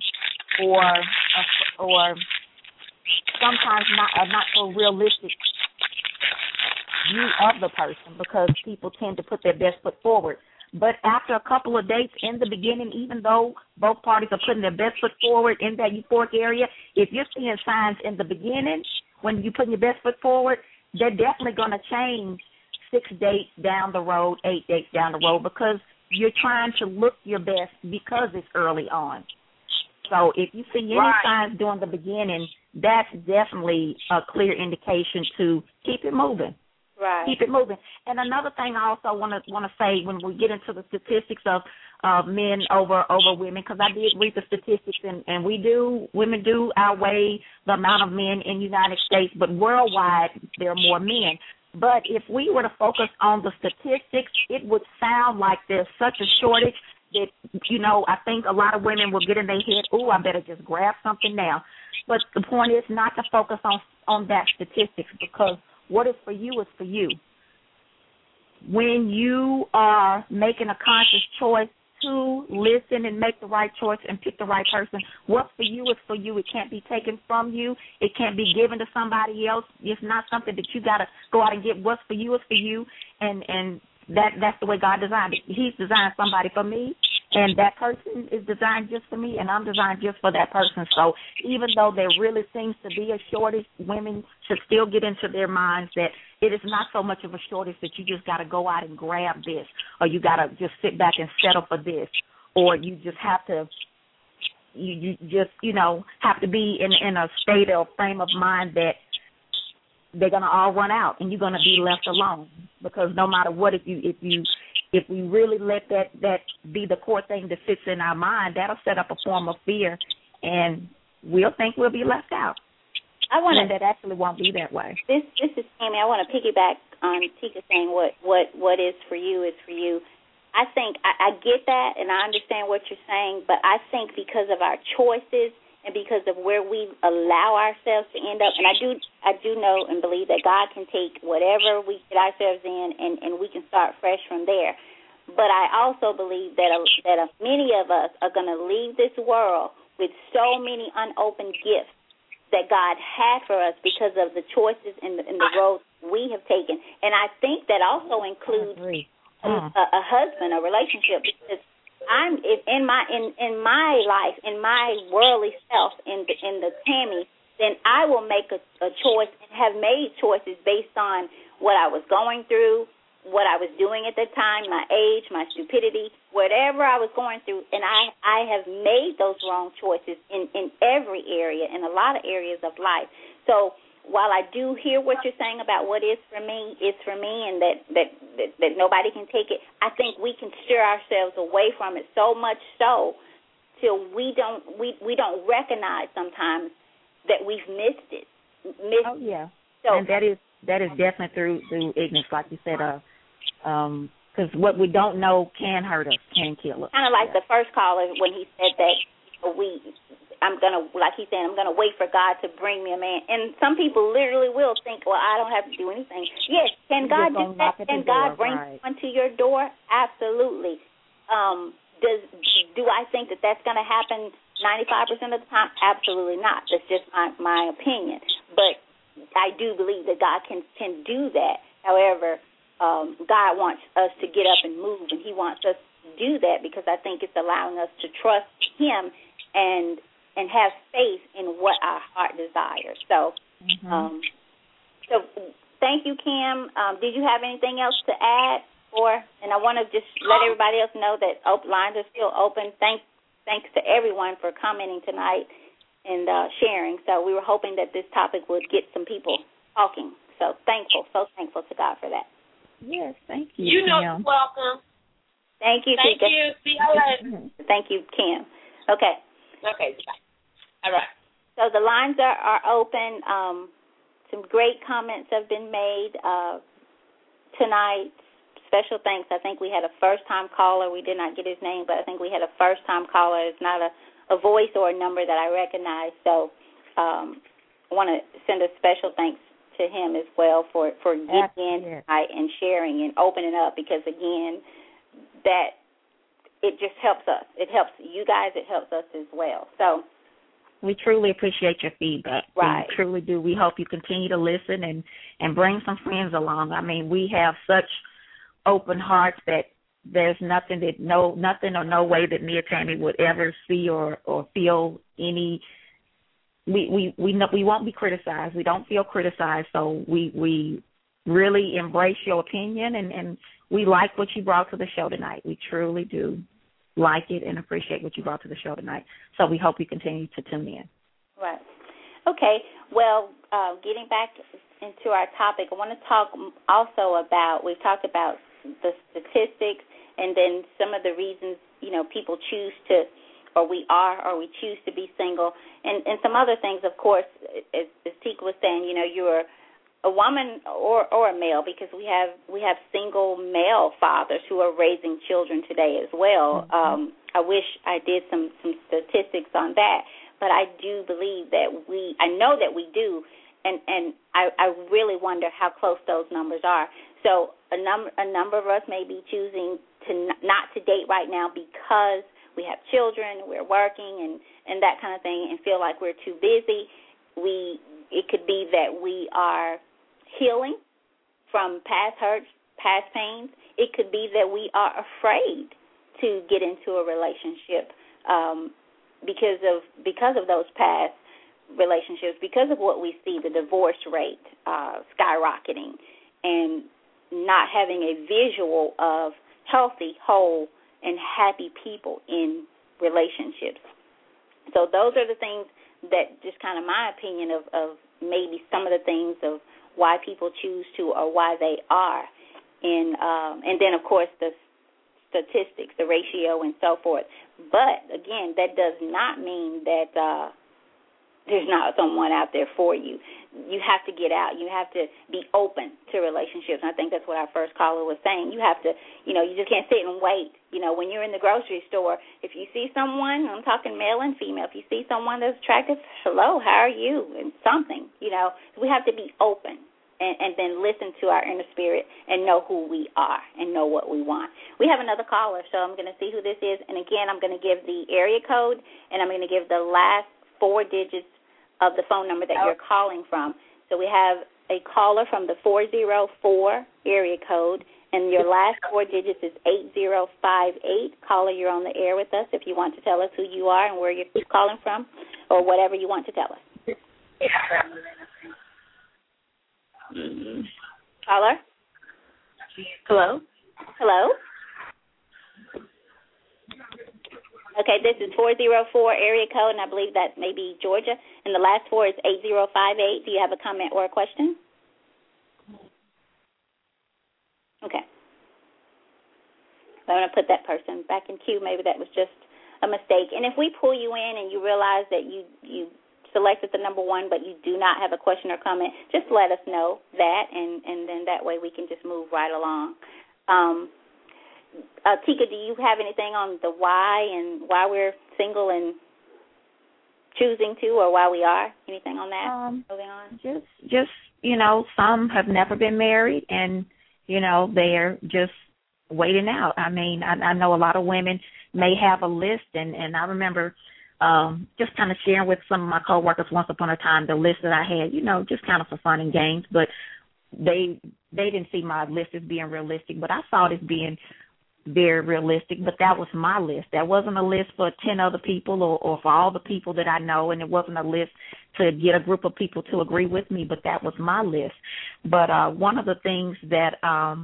or sometimes not so realistic view of the person, because people tend to put their best foot forward. But after a couple of dates in the beginning, even though both parties are putting their best foot forward in that euphoric area, if you're seeing signs in the beginning when you're putting your best foot forward, they're definitely going to change 6 dates down the road, 8 dates down the road, because you're trying to look your best because it's early on. So if you see any signs during the beginning, that's definitely a clear indication to keep it moving. Right. Keep it moving. And another thing I also want to say when we get into the statistics of men over women, because I did read the statistics, and women do outweigh the amount of men in the United States, but worldwide there are more men. But if we were to focus on the statistics, it would sound like there's such a shortage that, you know, I think a lot of women will get in their head, I better just grab something now. But the point is not to focus on that statistics, because what is for you is for you. When you are making a conscious choice to listen and make the right choice and pick the right person, what's for you is for you. It can't be taken from you. It can't be given to somebody else. It's not something that you got to go out and get. What's for you is for you, and that's the way God designed it. He's designed somebody for me, And that person is designed just for me, and I'm designed just for that person. So even though there really seems to be a shortage, women should still get into their minds that it is not so much of a shortage that you just got to go out and grab this, or you got to just sit back and settle for this, or you just have to, you just, have to be in a state or frame of mind that they're going to all run out and you're going to be left alone. Because no matter what, if we really let that be the core thing that sits in our mind, that'll set up a form of fear, and we'll think we'll be left out. And that actually won't be that way. This is Tammy. I want to piggyback on Tika saying what is for you is for you. I think I get that, and I understand what you're saying, but I think because of our choices and because of where we allow ourselves to end up, and I do know and believe that God can take whatever we get ourselves in, and we can start fresh from there. But I also believe that many of us are going to leave this world with so many unopened gifts that God had for us because of the choices and the roads we have taken. And I think that also includes a husband, a relationship, because I'm in my life, in my worldly self, in the Tammy, then I will make a choice and have made choices based on what I was going through, what I was doing at the time, my age, my stupidity, whatever I was going through, and I have made those wrong choices in every area, in a lot of areas of life. So while I do hear what you're saying about what is for me, it's for me, and that nobody can take it, I think we can steer ourselves away from it so much so till we don't recognize sometimes that we've missed it. Oh yeah, so, and that is definitely through ignorance, like you said, because what we don't know can hurt us, can kill us. Kind of like the first caller when he said that I'm going to wait for God to bring me a man. And some people literally will think, well, I don't have to do anything. Yes, can God do that? Can God bring someone to your door? Absolutely. Do I think that that's going to happen 95% of the time? Absolutely not. That's just my opinion. But I do believe that God can do that. However, God wants us to get up and move, and He wants us to do that because I think it's allowing us to trust Him and have faith in what our heart desires. So, so thank you, Kim. Did you have anything else to add? And I want to just let everybody else know that lines are still open. Thanks to everyone for commenting tonight and sharing. So we were hoping that this topic would get some people talking. So thankful to God for that. Yes, thank you. You're welcome. Thank you, Thank Tika. you. See you later. Thank you, Kim. Okay. Okay, bye. All right. So the lines are open. Some great comments have been made tonight. Special thanks. I think we had a first-time caller. We did not get his name, but I think we had a first-time caller. It's not a voice or a number that I recognize. So I want to send a special thanks to him as well for getting in tonight and sharing and opening up because, again, that it just helps us. It helps you guys. It helps us as well. So we truly appreciate your feedback. Right. We truly do. We hope you continue to listen and bring some friends along. I mean, we have such open hearts that there's nothing or no way that me or Tammy would ever see or feel any. We won't be criticized. We don't feel criticized. So we really embrace your opinion and we like what you brought to the show tonight. We truly do like it and appreciate what you brought to the show tonight. So we hope you continue to tune in. Right. Okay. Well, getting back into our topic, I want to talk also about, we've talked about the statistics and then some of the reasons, people choose to, or we choose to be single, and some other things, of course, as Tika was saying, you're a woman or a male, because we have single male fathers who are raising children today as well. I wish I did some statistics on that, but I do believe that I know that we do, and I really wonder how close those numbers are. So a number of us may be choosing to not to date right now because we have children, we're working, and that kind of thing, and feel like we're too busy. It could be that we are healing from past hurts, past pains. It could be that we are afraid to get into a relationship because of those past relationships, because of what we see, the divorce rate skyrocketing, and not having a visual of healthy, whole, and happy people in relationships. So those are the things that, just kind of my opinion of maybe some of the things of why people choose to or why they are. And then, of course, the statistics, the ratio, and so forth. But, again, that does not mean that there's not someone out there for you. You have to get out. You have to be open to relationships. And I think that's what our first caller was saying. You have to, you just can't sit and wait. When you're in the grocery store, if you see someone, I'm talking male and female, if you see someone that's attractive, hello, how are you? And something, we have to be open and then listen to our inner spirit and know who we are and know what we want. We have another caller, so I'm going to see who this is. And, again, I'm going to give the area code, and I'm going to give the last 4 digits of the phone number that you're calling from. So we have a caller from the 404 area code, and your last 4 digits is 8058. Caller, you're on the air with us if you want to tell us who you are and where you're calling from, or whatever you want to tell us. Caller? Hello? Hello? Okay, this is 404 area code, and I believe that may be Georgia. And the last 4 is 8058. Do you have a comment or a question? Okay. I'm going to put that person back in queue. Maybe that was just a mistake. And if we pull you in and you realize that you selected the number 1 but you do not have a question or comment, just let us know that, and then that way we can just move right along. Tika, do you have anything on the why and why we're single and choosing to, or why we are? Anything on that? Moving on. Just some have never been married, and they're just waiting out. I mean, I know a lot of women may have a list, and I remember just kind of sharing with some of my coworkers once upon a time the list that I had, just kind of for fun and games, but they didn't see my list as being realistic, but I saw it as being very realistic. But that was my list. That wasn't a list for 10 other people or for all the people that I know, and it wasn't a list to get a group of people to agree with me, but that was my list. But one of the things that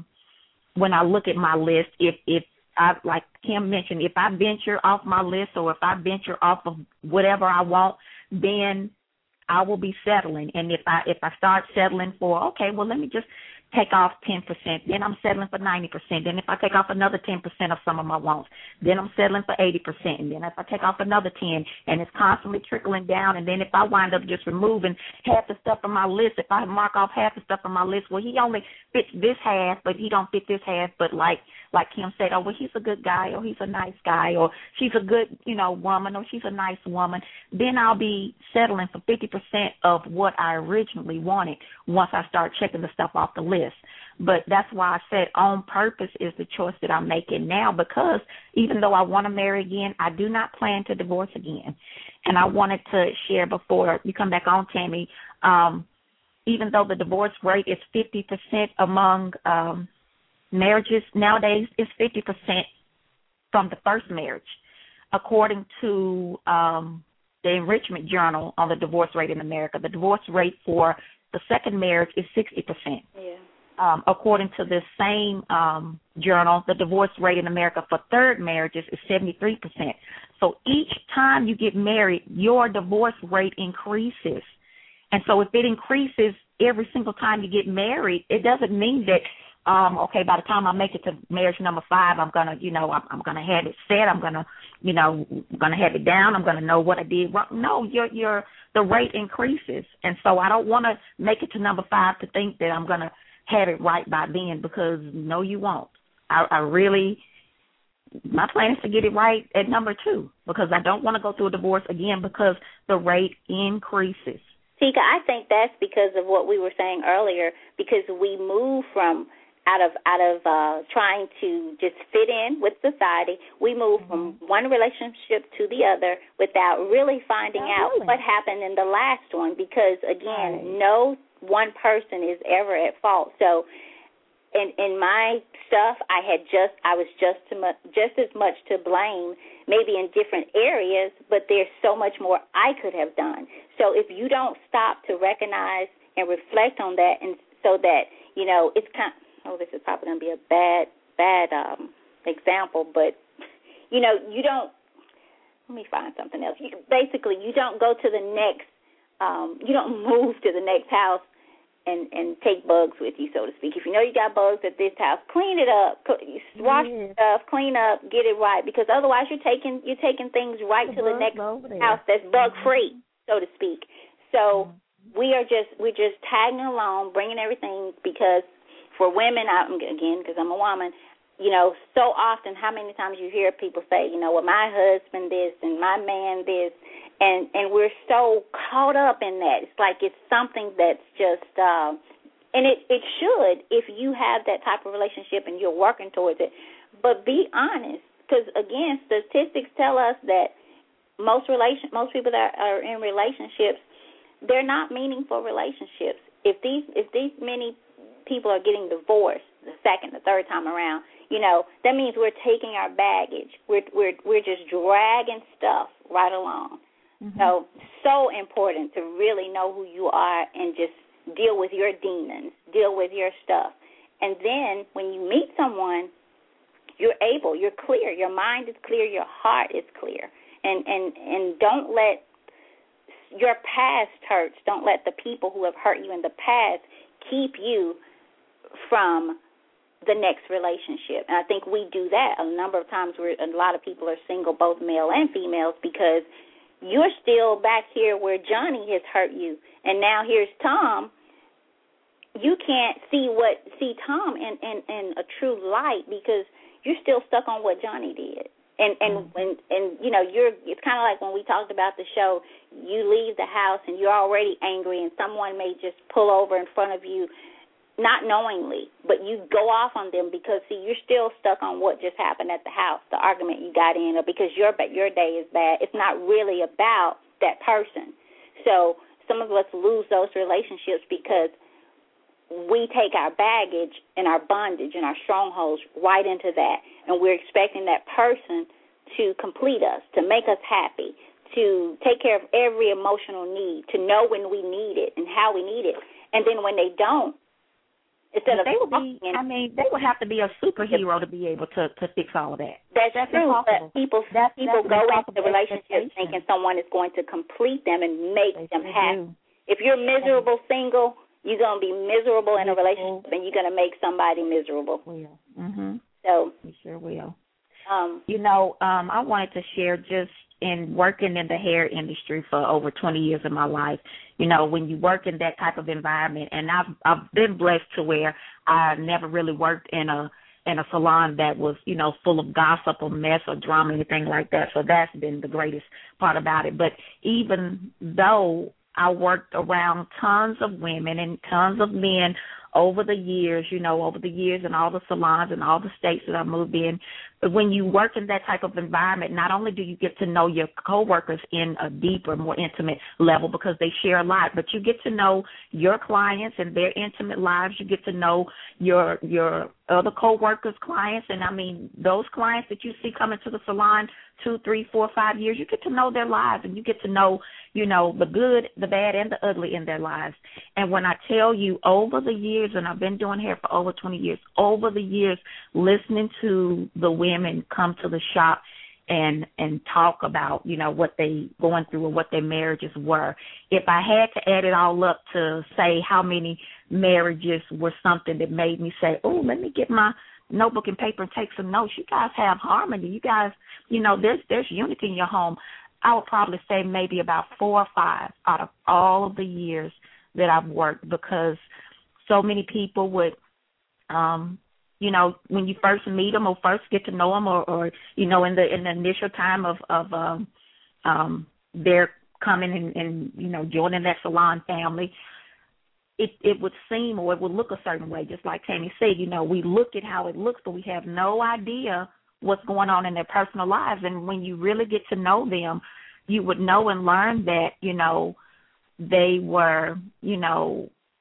when I look at my list, if I, like Kim mentioned, if I venture off my list or if I venture off of whatever I want, then I will be settling. And if I start settling for, okay, well, let me just take off 10%, then I'm settling for 90%. Then if I take off another 10% of some of my wants, then I'm settling for 80%. And then if I take off another 10, and it's constantly trickling down, and then if I wind up just removing half the stuff from my list, if I mark off half the stuff from my list, well, he only fits this half, but he don't fit this half, but like Kim said, oh, well, he's a good guy, or he's a nice guy, or she's a good, woman, or she's a nice woman, then I'll be settling for 50% of what I originally wanted once I start checking the stuff off the list. But that's why I said on purpose is the choice that I'm making now, because even though I want to marry again, I do not plan to divorce again. And I wanted to share before you come back on, Tammy, even though the divorce rate is 50% among marriages nowadays, it's 50% from the first marriage, according to the Enrichment Journal on the divorce rate in America. The divorce rate for the second marriage is 60%. Yeah. According to this same journal, the divorce rate in America for third marriages is 73%. So each time you get married, your divorce rate increases. And so if it increases every single time you get married, it doesn't mean that, okay, by the time I make it to marriage number 5, I'm going to, I'm going to have it set. I'm going to, going to have it down. I'm going to know what I did wrong. No, the rate increases. And so I don't want to make it to number 5 to think that I'm going to have it right by then, because no, you won't. I really, my plan is to get it right at number 2, because I don't want to go through a divorce again because the rate increases. Tika, I think that's because of what we were saying earlier, because we move from out of trying to just fit in with society. We move from one relationship to the other without really finding out what happened in the last one, because, again, no one person is ever at fault. So in my stuff, I was just as much to blame, maybe in different areas, but there's so much more I could have done. So if you don't stop to recognize and reflect on that, and so that, it's this is probably going to be a bad example, but, you don't, let me find something else. Basically, you don't go to the next, you don't move to the next house and take bugs with you, so to speak. If you know you got bugs at this house, clean it up, wash stuff, clean up, get it right, because otherwise you're taking things right to the next house that's bug free, so to speak. So we're just tagging along, bringing everything, because for women, again, because I'm a woman, so often, how many times you hear people say, well, my husband this and my man this, and we're so caught up in that. It's like it's something that's just, and it should, if you have that type of relationship and you're working towards it. But be honest, because, again, statistics tell us that most people that are in relationships, they're not meaningful relationships. If these many people are getting divorced the second, the third time around, that means we're taking our baggage. We're just dragging stuff right along. Mm-hmm. So important to really know who you are and just deal with your demons, deal with your stuff. And then when you meet someone, you're clear. Your mind is clear. Your heart is clear. And don't let your past hurts, don't let the people who have hurt you in the past keep you from the next relationship. And I think we do that a number of times where a lot of people are single, both male and females, because you're still back here where Johnny has hurt you, and now here's Tom. You can't see Tom in a true light because you're still stuck on what Johnny did. And it's kind of like when we talked about the show, you leave the house and you're already angry, and someone may just pull over in front of you, not knowingly, but you go off on them because, see, you're still stuck on what just happened at the house, the argument you got in, or because your day is bad. It's not really about that person. So some of us lose those relationships because we take our baggage and our bondage and our strongholds right into that, and we're expecting that person to complete us, to make us happy, to take care of every emotional need, to know when we need it and how we need it. And then when they don't, they would have to be a superhero to be able to fix all of that. That's true. But people go into relationships thinking someone is going to complete them and make them happy. If you're miserable single, you're going to be miserable in a relationship, and you're going to make somebody miserable. So you sure will. I wanted to share, just in working in the hair industry for over 20 years of my life, when you work in that type of environment, and I've been blessed to where I never really worked in a salon that was, full of gossip or mess or drama, anything like that. So that's been the greatest part about it. But even though I worked around tons of women and tons of men over the years and all the salons and all the states that I moved in. But when you work in that type of environment, not only do you get to know your coworkers in a deeper, more intimate level because they share a lot, but you get to know your clients and their intimate lives. You get to know your other coworkers' clients, and I mean those clients that you see coming to the salon 2, 3, 4, 5 years. You get to know their lives, and you get to know the good, the bad, and the ugly in their lives. And when I tell you, over the years, and I've been doing hair for over 20 years, over the years, listening to the women come to the shop and talk about, what they going through or what their marriages were. If I had to add it all up to say how many marriages were something that made me say, oh, let me get my notebook and paper and take some notes. You guys have harmony. You guys, there's unity in your home. I would probably say maybe about 4 or 5 out of all of the years that I've worked, because so many people would, when you first meet them or first get to know them, or in the initial time of their coming and joining that salon family, it would seem, or it would look a certain way, just like Tammy said. We look at how it looks, but we have no idea what's going on in their personal lives. And when you really get to know them, you would know and learn that, they were,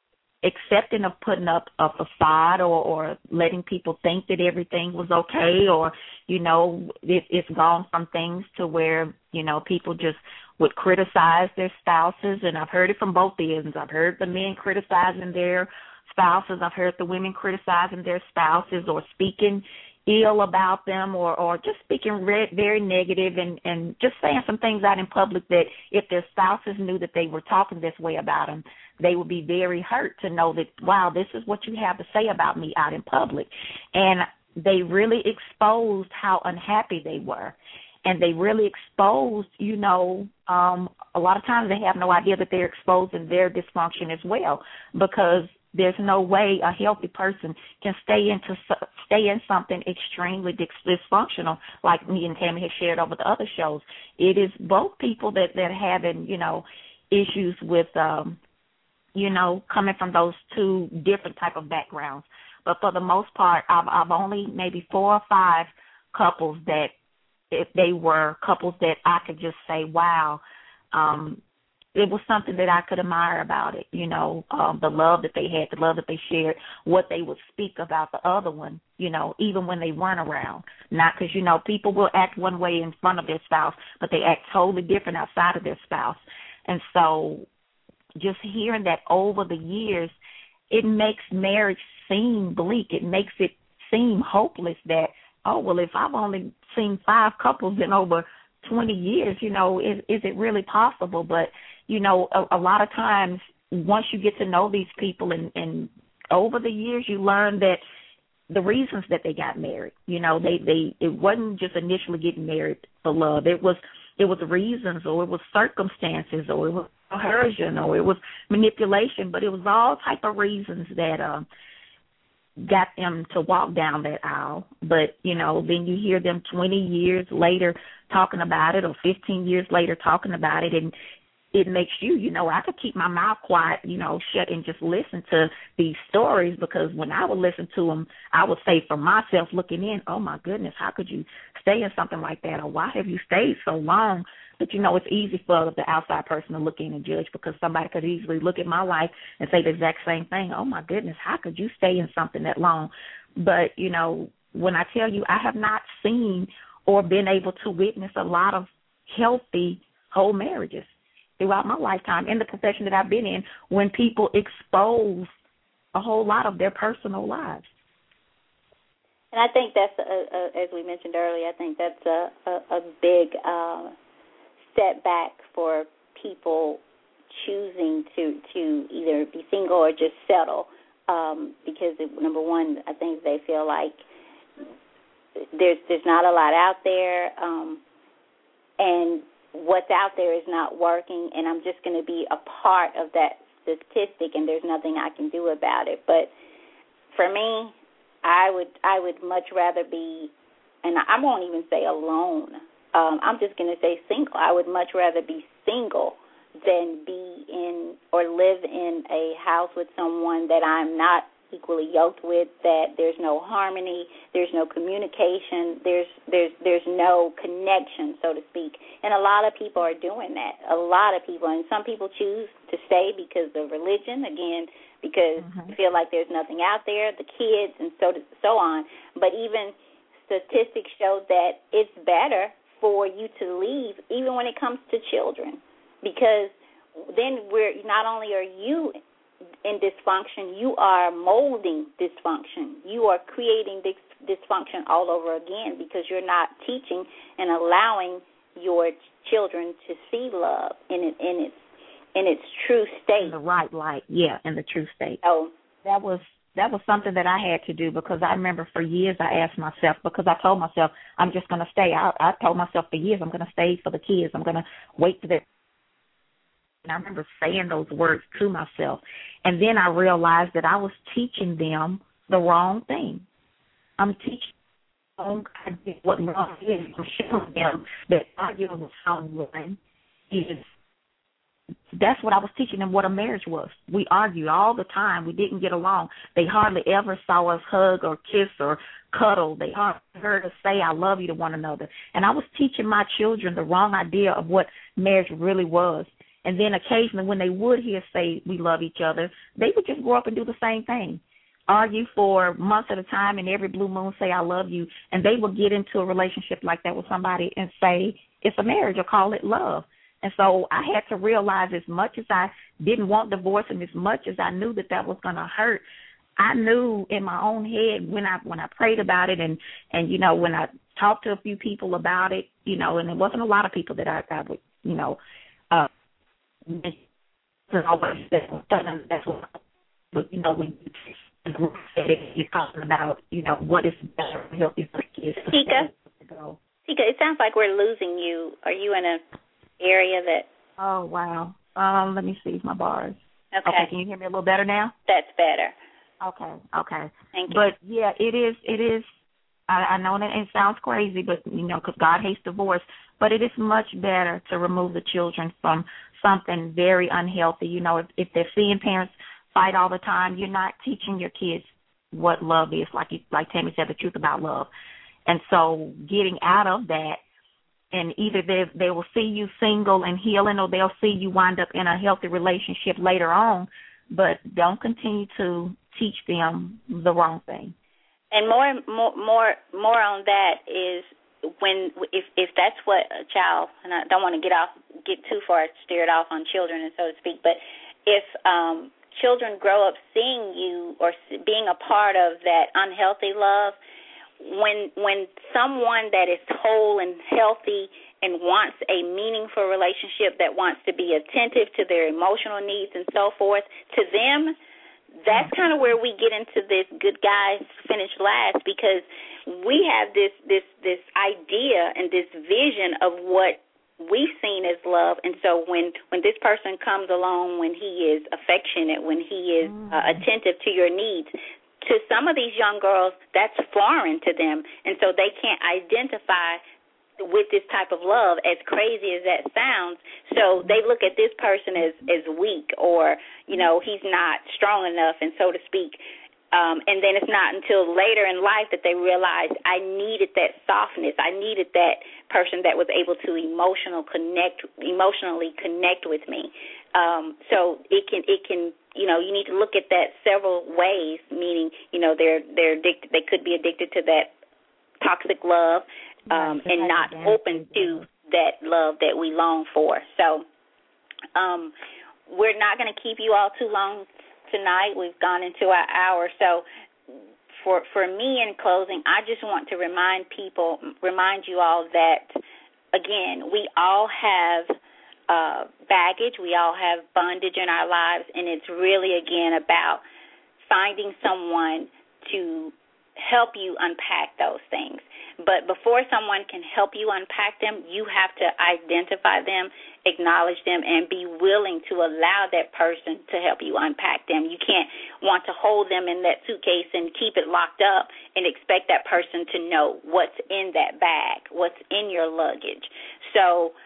accepting of putting up a facade or letting people think that everything was okay, or, you know, it's gone from things to where, you know, people just would criticize their spouses. And I've heard it from both ends. I've heard the men criticizing their spouses. I've heard the women criticizing their spouses or speaking ill about them or just speaking very negative and just saying some things out in public that if their spouses knew that they were talking this way about them, they would be very hurt to know that, wow, this is what you have to say about me out in public. And they really exposed how unhappy they were. And they really exposed, you know, a lot of times they have no idea that they're exposing their dysfunction as well, because there's no way a healthy person can stay in something extremely dysfunctional like me and Tammy have shared over the other shows. It is both people that are having, you know, issues with, you know, coming from those two different type of backgrounds. But for the most part, I've only maybe 4 or 5 couples that if they were couples that I could just say, wow, it was something that I could admire about it, you know, the love that they had, the love that they shared, what they would speak about the other one, you know, even when they weren't around. Not because, you know, people will act one way in front of their spouse, but they act totally different outside of their spouse. And so just hearing that over the years, it makes marriage seem bleak. It makes it seem hopeless that, oh, well, if I've only seen 5 couples in over 20 years, you know, is it really possible? But, you know, a lot of times once you get to know these people and over the years, you learn that the reasons that they got married, you know, it wasn't just initially getting married for love. It was reasons, or it was circumstances, or it was coercion, or it was manipulation, but it was all type of reasons that got them to walk down that aisle. But, you know, then you hear them 20 years later talking about it, or 15 years later talking about it, and it makes you know, I could keep my mouth quiet, you know, shut and just listen to these stories, because when I would listen to them, I would say for myself looking in, oh, my goodness, how could you stay in something like that? Or why have you stayed so long? But, you know, it's easy for the outside person to look in and judge, because somebody could easily look at my life and say the exact same thing. Oh, my goodness, how could you stay in something that long? But, you know, when I tell you I have not seen or been able to witness a lot of healthy whole marriages throughout my lifetime in the profession that I've been in, when people expose a whole lot of their personal lives. And I think that's, as we mentioned earlier, I think that's a big setback for people choosing to either be single or just settle, because, number one, I think they feel like there's not a lot out there, and what's out there is not working, and I'm just going to be a part of that statistic, and there's nothing I can do about it. But for me, I would much rather be, and I won't even say alone. I'm just going to say single. I would much rather be single than be in or live in a house with someone that I'm not equally yoked with, that there's no harmony, there's no communication, there's no connection, so to speak. And a lot of people are doing that. A lot of people, and some people choose to stay because of religion, again, because they feel like there's nothing out there, the kids, and so on. But even statistics show that it's better for you to leave, even when it comes to children, because then not only are you in dysfunction, you are molding dysfunction. You are creating dysfunction all over again, because you're not teaching and allowing your children to see love in its true state. In the right light, yeah, in the true state. Oh, that was something that I had to do, because I remember for years I asked myself, because I told myself I'm just going to stay. I told myself for years I'm going to stay for the kids. I'm going to wait for their. And I remember saying those words to myself. And then I realized that I was teaching them the wrong thing. I'm teaching them what love is. I'm showing them that arguing with someone is, that's what I was teaching them, what a marriage was. We argued all the time. We didn't get along. They hardly ever saw us hug or kiss or cuddle. They hardly heard us say I love you to one another. And I was teaching my children the wrong idea of what marriage really was. And then occasionally when they would hear say we love each other, they would just grow up and do the same thing. Argue for months at a time and every blue moon say I love you, and they would get into a relationship like that with somebody and say it's a marriage or call it love. And so I had to realize, as much as I didn't want divorce and as much as I knew that was going to hurt, I knew in my own head when I prayed about it and you know, when I talked to a few people about it, you know, and it wasn't a lot of people that I would, you know, always that's what, but you know, when you're talking about, you know, what is better and healthy for kids. Tika, it sounds like we're losing you. Are you in an area that? Oh wow. Let me see my bars. Okay. Can you hear me a little better now? That's better. Okay. Thank you. But yeah, it is. I know that it sounds crazy, but you know, because God hates divorce. But it is much better to remove the children from something very unhealthy. You know, if they're seeing parents fight all the time, you're not teaching your kids what love is, like Tammy said, the truth about love. And so getting out of that, and either they will see you single and healing, or they'll see you wind up in a healthy relationship later on, but don't continue to teach them the wrong thing. And more on that is if that's what a child, and I don't want to get too far steered off on children and so to speak, but if children grow up seeing you or being a part of that unhealthy love, when someone that is whole and healthy and wants a meaningful relationship, that wants to be attentive to their emotional needs and so forth, to them, that's kind of where we get into this good guys finish last, because we have this idea and this vision of what we've seen as love. And so when this person comes along, when he is affectionate, when he is attentive to your needs, to some of these young girls, that's foreign to them, and so they can't identify with this type of love, as crazy as that sounds. So they look at this person as weak, or, you know, he's not strong enough, and so to speak. And then it's not until later in life that they realize, I needed that softness. I needed that person that was able to emotionally connect with me. So it can, you know, you need to look at that several ways, meaning, you know, they're addicted. They could be addicted to that toxic love, and not open to that love that we long for. So we're not going to keep you all too long tonight. We've gone into our hour. So for me, in closing, I just want to remind you all that, again, we all have baggage. We all have bondage in our lives, and it's really, again, about finding someone to help you unpack those things. But before someone can help you unpack them, you have to identify them, acknowledge them, and be willing to allow that person to help you unpack them. You can't want to hold them in that suitcase and keep it locked up and expect that person to know what's in that bag, what's in your luggage. So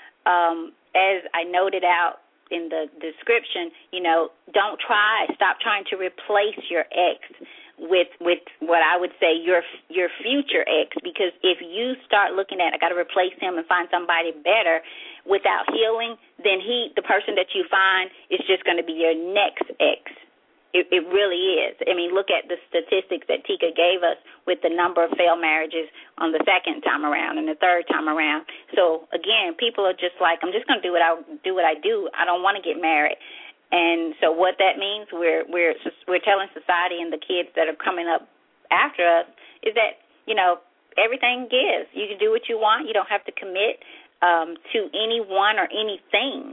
as I noted out in the description, you know, stop trying to replace your ex with what I would say your future ex, because if you start looking at, I got to replace him and find somebody better without healing, then the person that you find is just going to be your next ex. It really is. I mean, look at the statistics that Tika gave us with the number of failed marriages on the second time around and the third time around. So again, people are just like, I'm just going to do what I do. I don't want to get married. And so what that means, we're telling society and the kids that are coming up after us is that, you know, everything gives. You can do what you want. You don't have to commit to anyone or anything.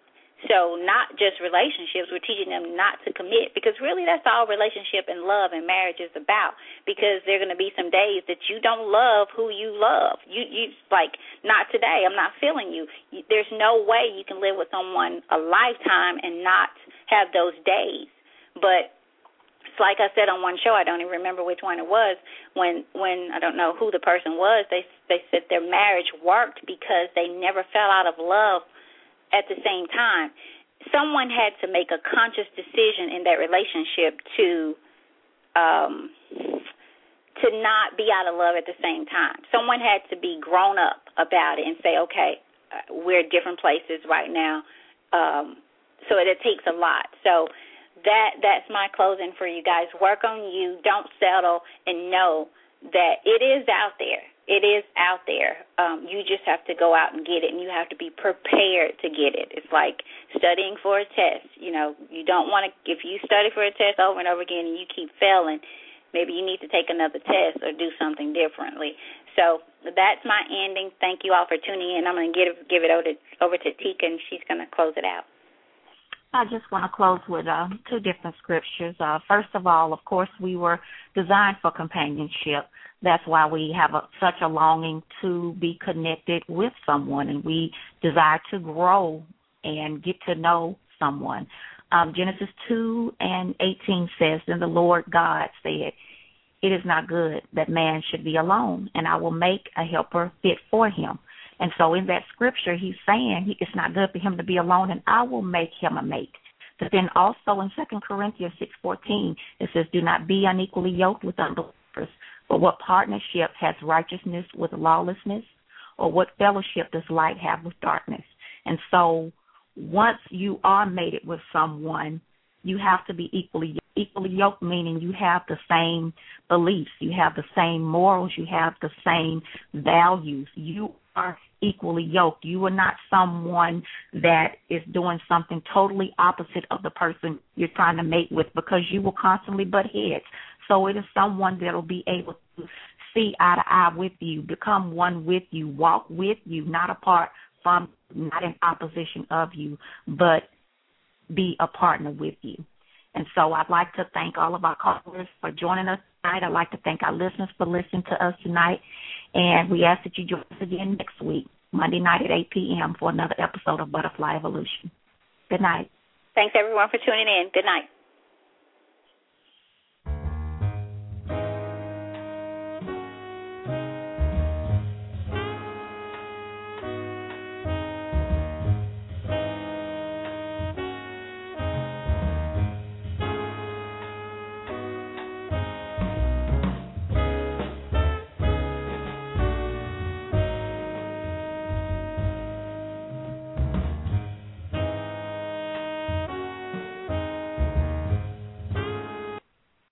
So not just relationships, we're teaching them not to commit, because really that's all relationship and love and marriage is about, because there are going to be some days that you don't love who you love. You like, not today, I'm not feeling you. There's no way you can live with someone a lifetime and not have those days. But it's like I said on one show, I don't even remember which one it was, when I don't know who the person was, they said their marriage worked because they never fell out of love at the same time. Someone had to make a conscious decision in that relationship to not be out of love at the same time. Someone had to be grown up about it and say, okay, we're at different places right now. So it takes a lot. So that's my closing for you guys. Work on you. Don't settle, and know that it is out there. It is out there. You just have to go out and get it, and you have to be prepared to get it. It's like studying for a test. You know, you don't want to, if you study for a test over and over again and you keep failing, maybe you need to take another test or do something differently. So that's my ending. Thank you all for tuning in. I'm going to give it over to Tika, and she's going to close it out. I just want to close with two different scriptures. First of all, of course, we were designed for companionship. That's why we have such a longing to be connected with someone, and we desire to grow and get to know someone. Genesis 2:18 says, "Then the Lord God said, it is not good that man should be alone, and I will make a helper fit for him." And so in that scripture, he's saying it's not good for him to be alone, and I will make him a mate. But then also in 2 Corinthians 6:14, it says, "Do not be unequally yoked with unbelievers. But what partnership has righteousness with lawlessness? Or what fellowship does light have with darkness?" And so once you are mated with someone, you have to be equally yoked, meaning you have the same beliefs, you have the same morals, you have the same values. You are equally yoked. You are not someone that is doing something totally opposite of the person you're trying to mate with, because you will constantly butt heads. So it is someone that will be able to see eye to eye with you, become one with you, walk with you, not apart from, not in opposition of you, but be a partner with you. And so I'd like to thank all of our callers for joining us tonight. I'd like to thank our listeners for listening to us tonight. And we ask that you join us again next week, Monday night at 8 p.m. for another episode of Butterfly Evolution. Good night. Thanks, everyone, for tuning in. Good night.